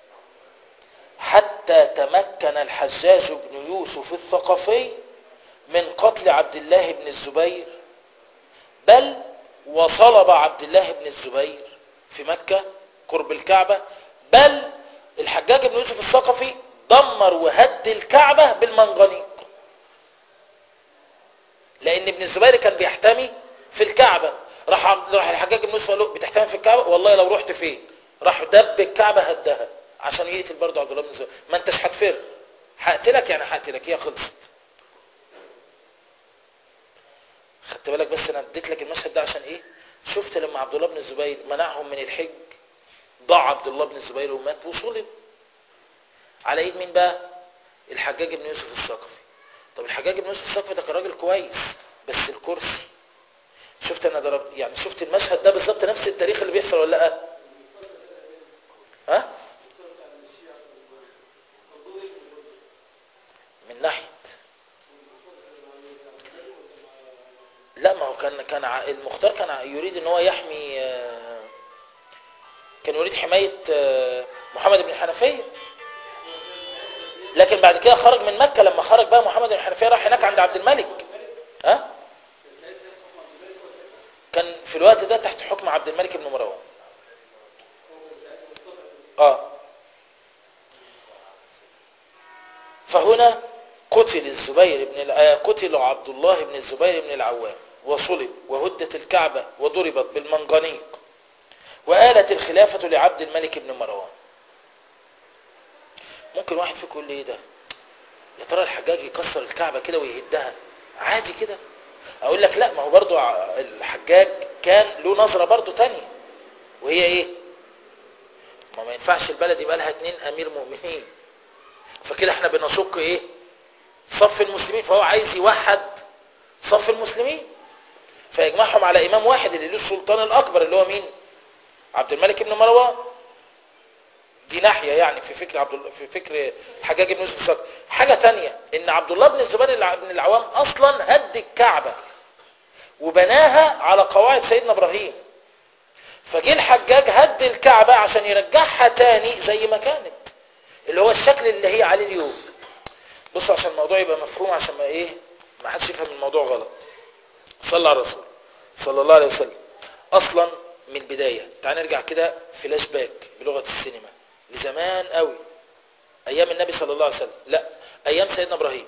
حتى تمكن الحجاج بن يوسف الثقفي من قتل عبد الله بن الزبير، بل وصلب عبد الله بن الزبير في مكة قرب الكعبة، بل الحجاج بن يوسف الثقفي دمر وهد الكعبة بالمنجنيق، لأن ابن الزبير كان بيحتمي في الكعبة. راح الحجاج بن يوسف قال له بتحتمي في الكعبة؟ والله لو رحت فين؟ راح دب الكعبة هدها عشان يقتل برضه عبد الله بن الزبير. ما انتش هتفر، هقتلك يعني هقتلك، هي خلصت. خدت بالك؟ بس انا اديت لك المشهد ده عشان ايه؟ شفت لما عبد الله بن الزبير منعهم من الحج، ضاع عبد الله بن الزبير ومات وصلب على ايد مين بقى؟ الحجاج بن يوسف الثقفي. طب الحجاج بن يوسف الثقفي ده كان راجل كويس، بس الكرسي. شفت انا ضربت يعني، شفت المشهد ده بالظبط نفس التاريخ اللي بيحصل ولا لا؟ ها؟ من ناحيه لا، ما هو كان المختار كان يريد ان هو يحمي، كان يريد حمايه محمد بن الحنفيه، لكن بعد كده خرج من مكه. لما خرج بقى محمد بن الحنفيه راح هناك عند عبد الملك. ها؟ كان في الوقت ده تحت حكم عبد الملك بن مروان. فهنا قتل عبد الله بن الزبير بن العوام وصلب وهدت الكعبة وضربت بالمنجنيق وآلت الخلافة لعبد الملك بن مروان. ممكن واحد فيكم يقول لي ايه ده؟ يا ترى الحجاج يكسر الكعبة كده ويهدها عادي كده؟ اقول لك لا، ما هو برضو الحجاج كان له نظرة برضو تانية، وهي ايه؟ ما ينفعش البلد يبقى لها 2 امير مؤمنين، فكده احنا بنشق ايه؟ صف المسلمين. فهو عايز يوحد صف المسلمين فيجمعهم على امام واحد اللي له السلطان الاكبر اللي هو مين؟ عبد الملك بن مروان. دي ناحية يعني في فكر في فكر الحجاج بن يوسف الثقفي. حاجة تانية ان عبد الله بن الزبير بن العوام اصلا هد الكعبة وبناها على قواعد سيدنا ابراهيم، فجه الحجاج هد الكعبة عشان يرجعها تاني زي ما كانت، اللي هو الشكل اللي هي عليه اليوم. بصوا عشان الموضوع يبقى مفهوم، عشان ما حدش يفهم الموضوع غلط. صلى على الرسول صلى الله عليه وسلم. اصلا من البداية تعال نرجع كده فلاش باك بلغة السينما لزمان قوي، ايام النبي صلى الله عليه وسلم، لا ايام سيدنا ابراهيم.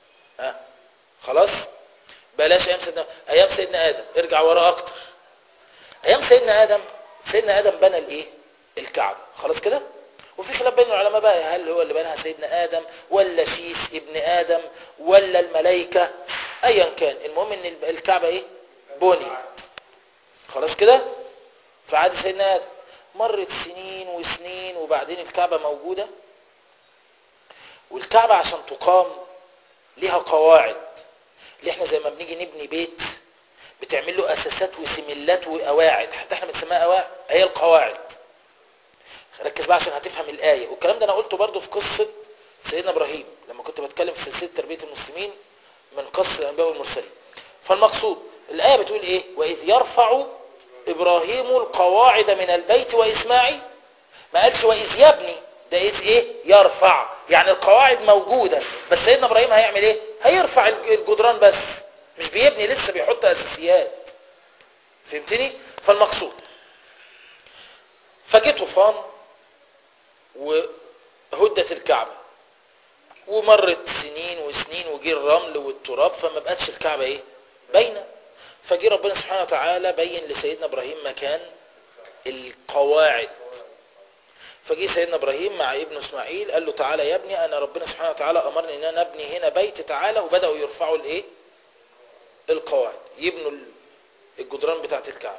خلاص بلاش ايام سيدنا ادم، ارجع ورا اكتر. ايام سيدنا ادم بنى الايه؟ الكعبة. خلاص كده. وفي خلاف بين العلماء بقى، هل هو اللي بناها سيدنا ادم ولا شيث ابن ادم ولا الملائكة، ايا كان، المهم ان الكعبة ايه؟ بنيت. خلاص كده. فعاد سيدنا ادم، مرت سنين وسنين وبعدين الكعبة موجودة. والكعبة عشان تقام ليها قواعد، اللي احنا زي ما بنيجي نبني بيت بتعمل له اساسات وسملات وقواعد، حتى احنا بنسميها قواعد، هي القواعد. ركز بقى عشان هتفهم الآية، والكلام ده انا قلته برضو في قصة سيدنا ابراهيم لما كنت بتكلم في سلسلة تربية المسلمين من قصة الانبياء والمرسلين. فالمقصود الآية بتقول ايه؟ واذ يرفع ابراهيم القواعد من البيت واسماعيل. ما قالش واذ يبني، ده اذ ايه؟ يرفع، يعني القواعد موجودة، بس سيدنا ابراهيم هيعمل ايه؟ هيرفع الجدران بس، مش بيبني لسه، بيحط اساسيات. فهمتني؟ فالمقصود فجه طوفان وهدت الكعبة، ومرت سنين وسنين وجه الرمل والتراب، فما بقتش الكعبة ايه؟ باينة. فجه ربنا سبحانه وتعالى بين لسيدنا ابراهيم مكان القواعد. فجه سيدنا ابراهيم مع ابنه اسماعيل قال له تعالى يا ابني، انا ربنا سبحانه وتعالى امرني ان انا ابني هنا بيت، تعالى. وبداوا يرفعوا الايه؟ القواعد، يبنوا الجدران بتاعت الكعبة.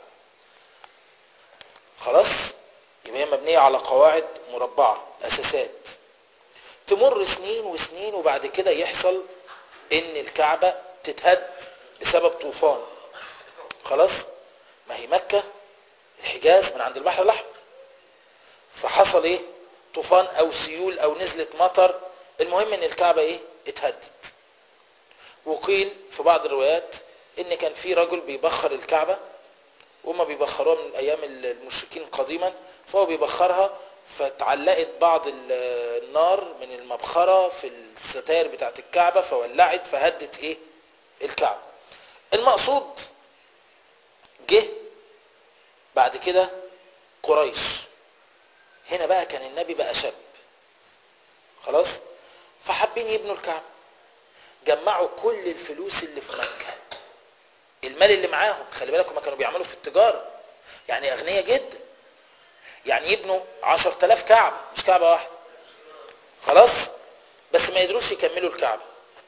خلاص. يبقى هي مبنيه على قواعد مربعه، اساسات. تمر سنين وسنين وبعد كده يحصل ان الكعبة تتهد بسبب طوفان. خلاص. ما هي مكة الحجاز من عند البحر الاحمر، فحصل ايه؟ طوفان او سيول او نزلت مطر، المهم ان الكعبة ايه؟ اتهدت. وقيل في بعض الروايات ان كان في رجل بيبخر الكعبة، وما بيبخروها من ايام المشركين قديما، فهو بيبخرها، فتعلقت بعض النار من المبخرة في الستائر بتاعت الكعبة فولعت فهدت ايه؟ الكعبة. المقصود جه بعد كده قريش. هنا بقى كان النبي بقى شاب خلاص، فحابين يبنوا الكعبة. جمعوا كل الفلوس اللي في مكة، المال اللي معاهم. خلي بالكم ما كانوا بيعملوا في التجارة، يعني اغنياء جدا، يعني يبنوا 10,000 كعبة مش كعبة واحدة. خلاص. بس ما يقدروش يكملوا الكعبة.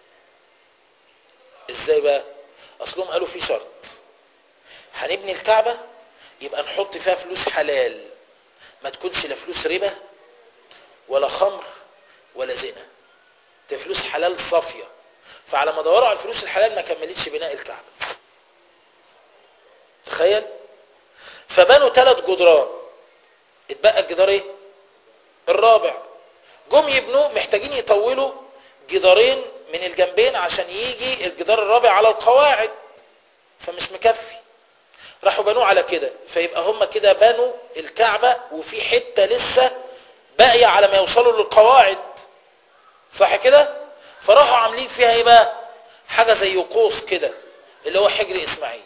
ازاي بقى؟ اصلهم قالوا في شرط، هنبني الكعبة يبقى نحط فيها فلوس حلال، ما تكونش لا فلوس ربا ولا خمر ولا زنا، ده فلوس حلال صافية. فعلى ما دوروا على الفلوس الحلال ما كملتش بناء الكعبة. تخيل. فبنوا 3 جدران، اتبقى الجدار ايه؟ الرابع. جم يبنوا محتاجين يطولوا جدارين من الجنبين عشان يجي الجدار الرابع على القواعد، فمش مكفي. راحوا بنوه على كده، فيبقى هم كده بنوا الكعبة وفي حتة لسه باقية على ما يوصلوا للقواعد، صح كده؟ فراحوا عاملين فيها ايه بقى؟ حاجة زي قوس كده اللي هو حجر اسماعيل.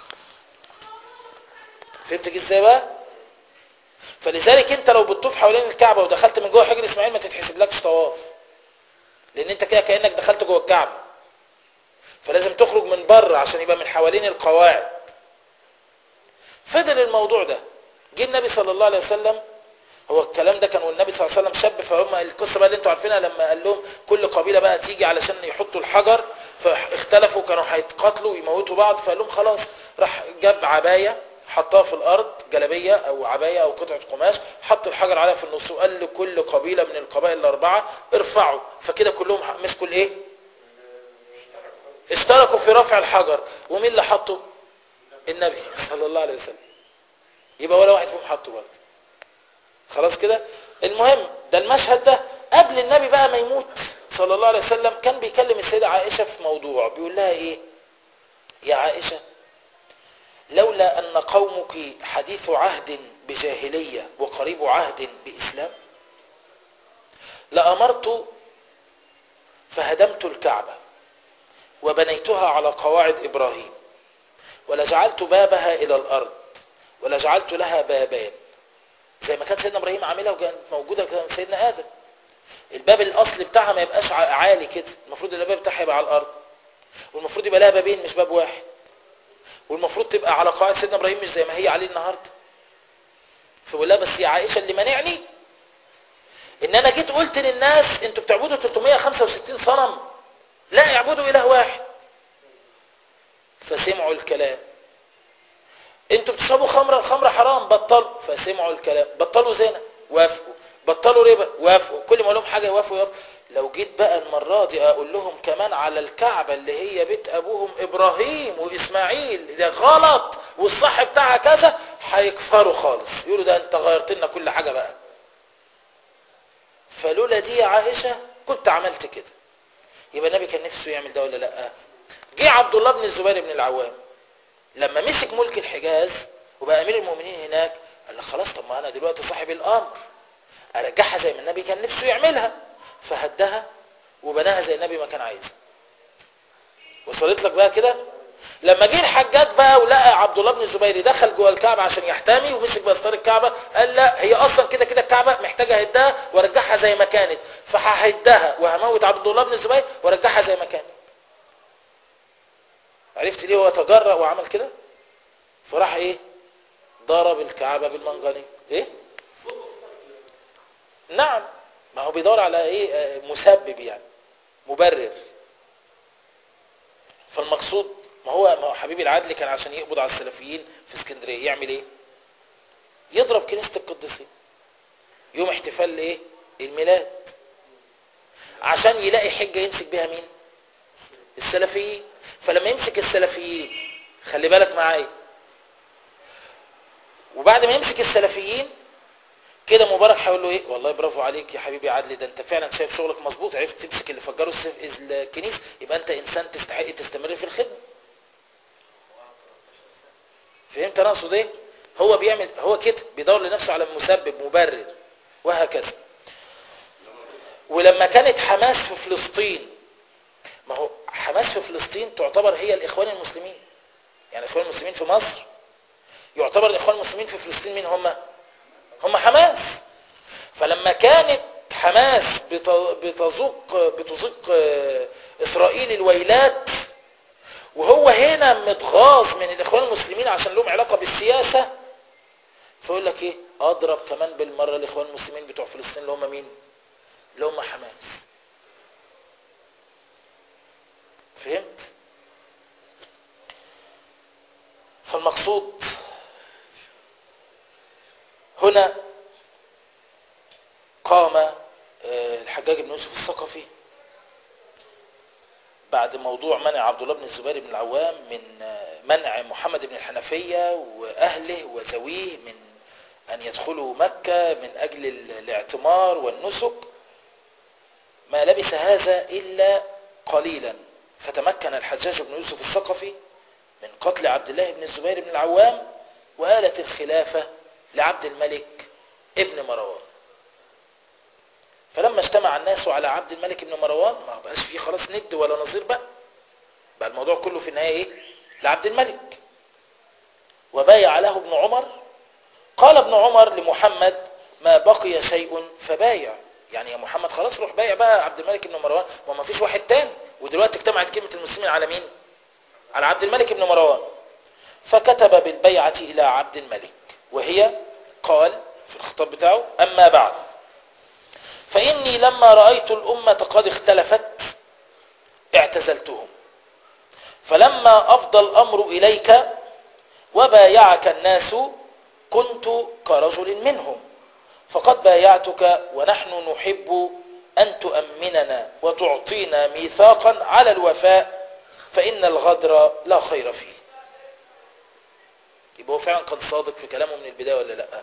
فهمت ازاي بقى؟ فلذلك انت لو بتطوف حوالين الكعبة ودخلت من جوه حجر اسماعيل ما تتحسبلكش طواف، لان انت كده كأنك دخلت جوه الكعبة، فلازم تخرج من بره عشان يبقى من حوالين القواعد. فضل الموضوع ده جه النبي صلى الله عليه وسلم، هو الكلام ده كان والنبي صلى الله عليه وسلم شاب، فهم القصة بقى اللي انتوا عارفينها لما قال لهم كل قبيلة بقى تيجي علشان يحطوا الحجر، فاختلفوا كانوا هيتقاتلوا ويموتوا بعض، فقال لهم خلاص، راح جاب عباية حطها في الارض، جلبية او عباية او قطعة قماش، حط الحجر عليها في النص وقال لكل قبيلة من القبائل الاربعة ارفعوا، فكده كلهم مسكوا الايه، اشتركوا في رفع الحجر. ومين اللي حطه؟ النبي صلى الله عليه وسلم. يبقى ولا واحد فيهم حطه برضه. خلاص كده. المهم ده المشهد ده قبل النبي بقى ما يموت صلى الله عليه وسلم، كان بيكلم السيدة عائشة في موضوع، بيقول لها ايه؟ يا عائشة، لولا ان قومك حديث عهد بجاهلية وقريب عهد بإسلام لأمرت فهدمت الكعبة وبنيتها على قواعد إبراهيم، ولجعلت بابها إلى الأرض، ولجعلت لها بابان، زي ما كان سيدنا إبراهيم عاملها وكانت موجودة كان سيدنا آدم. الباب الأصلي بتاعها ما يبقاش عالي كده، المفروض الباب بتاعها يبقى على الأرض، والمفروض يبقى لها بابين مش باب واحد، والمفروض تبقى على قواعد سيدنا إبراهيم مش زي ما هي عليه النهاردة. فبقول لها بس يا عائشة اللي مانعني إن أنا جيت قلت للناس أنتوا بتعبدوا 365 صنم، لا يعبدوا إله واحد، فسمعوا الكلام. انتوا بتشربوا خمره، الخمره حرام، بطلوا، فسمعوا الكلام. بطلوا زنا، وافقوا. بطلوا ربا، وافقوا. كل ما اقول لهم حاجه يوافقوا. لو جيت بقى المره دي اقول لهم كمان على الكعبه اللي هي بيت ابوهم ابراهيم واسماعيل ده غلط والصح بتاعها كذا، هيكفروا خالص، يقولوا ده انت غيرت لنا كل حاجه بقى. فلولا دي يا عائشه كنت عملت كده. يبقى النبي كان نفسه يعمل ده ولا لا؟ جه عبد الله بن الزبير بن العوام لما مسك ملك الحجاز وبقى امير المؤمنين هناك، قال لك خلاص، طب ما انا دلوقتي صاحب الامر، ارجعها زي ما النبي كان نفسه يعملها، فهدها وبناها زي النبي ما كان عايزها. وصلت لك بقى كده؟ لما جه الحجاج بقى ولقى عبد الله بن الزبير دخل جوه الكعبه عشان يحتمي ومسك باستار الكعبه، قال لا، هي اصلا كده كده الكعبه محتاجه هدها وارجعها زي ما كانت، فههدها وهموت عبد الله بن الزبير وارجعها زي ما كانت. عرفت ليه هو تجرأ وعمل كده؟ فراح ايه؟ ضرب الكعبة بالمنجنيق. ايه؟ نعم، ما هو بيدور على ايه؟ مسبب يعني، مبرر. فالمقصود ما هو حبيب العدل كان عشان يقبض على السلفيين في اسكندرية يعمل ايه؟ يضرب كنيسة القديسين يوم احتفال ايه؟ الميلاد، عشان يلاقي حجة يمسك بها مين؟ السلفيين. فلما يمسك السلفيين، خلي بالك معايا، وبعد ما يمسك السلفيين كده مبارك هيقول له ايه؟ والله برافو عليك يا حبيبي عدلي، ده انت فعلا شايف شغلك مظبوط، عرفت تمسك اللي فجروا الكنيسه، يبقى انت انسان تستحق تستمر في الخدمه. فهمت انا اقصد ايه؟ هو بيعمل، هو كده بيدور لنفسه على مسبب مبرر وهكذا. ولما كانت حماس في فلسطين، ما هو حماس في فلسطين تعتبر هي الاخوان المسلمين، يعني الاخوان المسلمين في مصر يعتبر الاخوان المسلمين في فلسطين مين هم حماس. فلما كانت حماس بتزق اسرائيل الويلات، وهو هنا متغاظ من الاخوان المسلمين عشان لهم علاقة بالسياسة، فيقول لك ايه؟ اضرب كمان بالمرة الاخوان المسلمين بتوع فلسطين اللي هم مين؟ اللي هم حماس. فهمت؟ فالمقصود هنا قام الحجاج بن يوسف الثقفي بعد موضوع منع عبد الله بن الزبير بن العوام من منع محمد بن الحنفية وأهله وذويه من أن يدخلوا مكة من أجل الاعتمار والنسك، ما لبث هذا إلا قليلا فتمكن الحجاج بن يوسف الثقفي من قتل عبد الله بن الزبير بن العوام، وآلت الخلافة لعبد الملك ابن مروان. فلما اجتمع الناس على عبد الملك بن مروان ما بقاش فيه خلاص ند ولا نظير بقى الموضوع كله في النهاية ايه؟ لعبد الملك. وبايع له ابن عمر. قال ابن عمر لمحمد ما بقي شيء فبايع، يعني يا محمد خلاص روح بايع بقى عبد الملك بن مروان، وما فيش واحد تاني، ودلوقتي اجتمعت كلمة المسلمين على مين؟ على عبد الملك بن مروان. فكتب بالبيعة إلى عبد الملك، وهي قال في الخطاب بتاعه: أما بعد، فإني لما رأيت الأمة قد اختلفت اعتزلتهم، فلما أفضى الأمر إليك وبايعك الناس كنت كرجل منهم، فقد بايعتك ونحن نحب أن تؤمننا وتعطينا ميثاقا على الوفاء، فإن الغدر لا خير فيه. يبقى هو فعلا كان صادق في كلامه من البداية ولا لا؟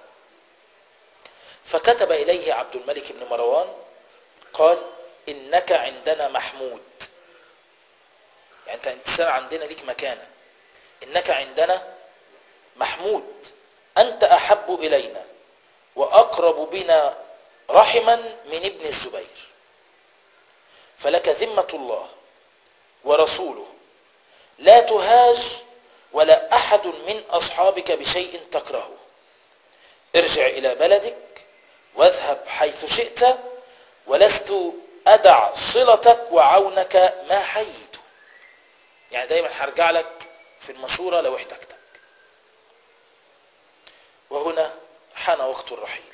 فكتب إليه عبد الملك بن مروان قال: إنك عندنا محمود، يعني أنت إنسان عندنا ليك مكانة، إنك عندنا محمود، أنت أحب إلينا وأقرب بنا رحما من ابن الزبير، فلك ذمة الله ورسوله، لا تهاج ولا أحد من أصحابك بشيء تكرهه، ارجع إلى بلدك واذهب حيث شئت، ولست أدع صلتك وعونك ما حييت، يعني دايما هرجع لك في المشورة لو احتجتك. وهنا حان وقت الرحيل.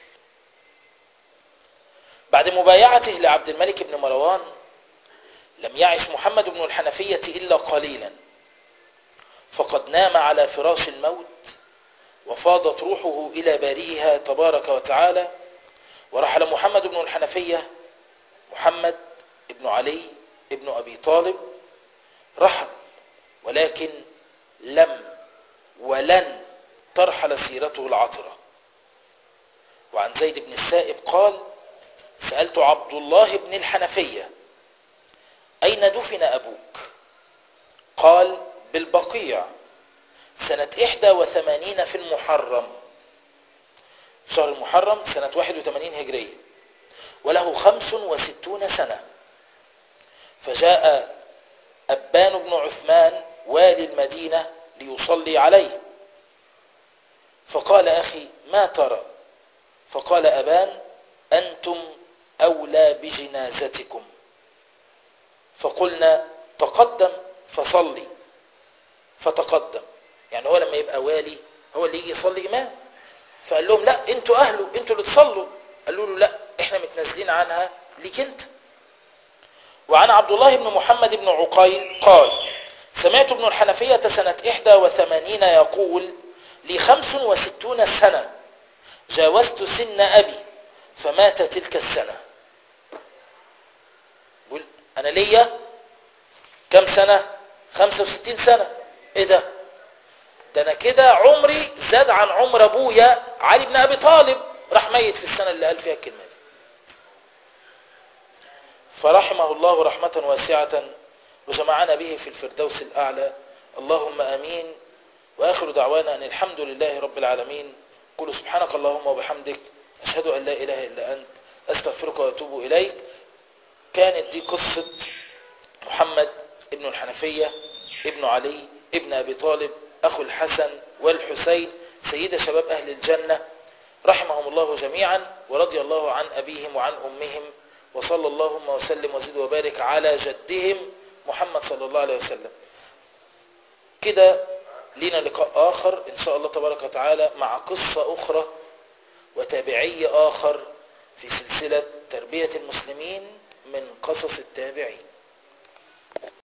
بعد مبايعته لعبد الملك بن مروان لم يعش محمد بن الحنفية إلا قليلا، فقد نام على فراش الموت وفاضت روحه إلى بارئها تبارك وتعالى، ورحل محمد بن الحنفية محمد بن علي بن أبي طالب، رحل، ولكن ولن ترحل سيرته العطرة. وعن زيد بن السائب قال: سألت عبد الله بن الحنفية: أين دفن أبوك؟ قال: بالبقيع، سنة 81 في المحرم، شهر المحرم سنة 81 هجرية، وله 65 سنة. فجاء أبان بن عثمان والي المدينة ليصلي عليه، فقال: أخي ما ترى؟ فقال أبان: أنتم أولى بجنازتكم. فقلنا: تقدم فصلي. فتقدم، يعني هو لما يبقى والي هو اللي يجي يصلي إمام، فقال لهم: لا، انتوا أهله، انتوا اللي تصلوا. قالوا له: لا، احنا متنازلين عنها ليك انت. وعن عبد الله بن محمد بن عقيل قال: سمعت ابن الحنفية سنة 81 يقول: لي 65 سنة، جاوزت سن أبي فمات تلك السنة. يقول أنا ليا كم سنة؟ 65 سنة. إيه ده أنا كده عمري زاد عن عمر أبويا علي بن أبي طالب، راح ميت في السنة اللي قال فيها الكلمة دي. فرحمه الله رحمة واسعة وجمعنا به في الفردوس الأعلى، اللهم آمين. وآخر دعوانا أن الحمد لله رب العالمين. قل سبحانك اللهم وبحمدك، أشهد أن لا إله إلا أنت، أستغفرك وأتوب إليك. كانت دي قصة محمد ابن الحنفية ابن علي ابن أبي طالب أخو الحسن والحسين سيد شباب أهل الجنة، رحمهم الله جميعا ورضي الله عن أبيهم وعن أمهم، وصلى اللهم وسلم وزد وبارك على جدهم محمد صلى الله عليه وسلم. كده لنا لقاء آخر إن شاء الله تبارك وتعالى مع قصة أخرى وتابعي آخر في سلسلة تربية المسلمين من قصص التابعين.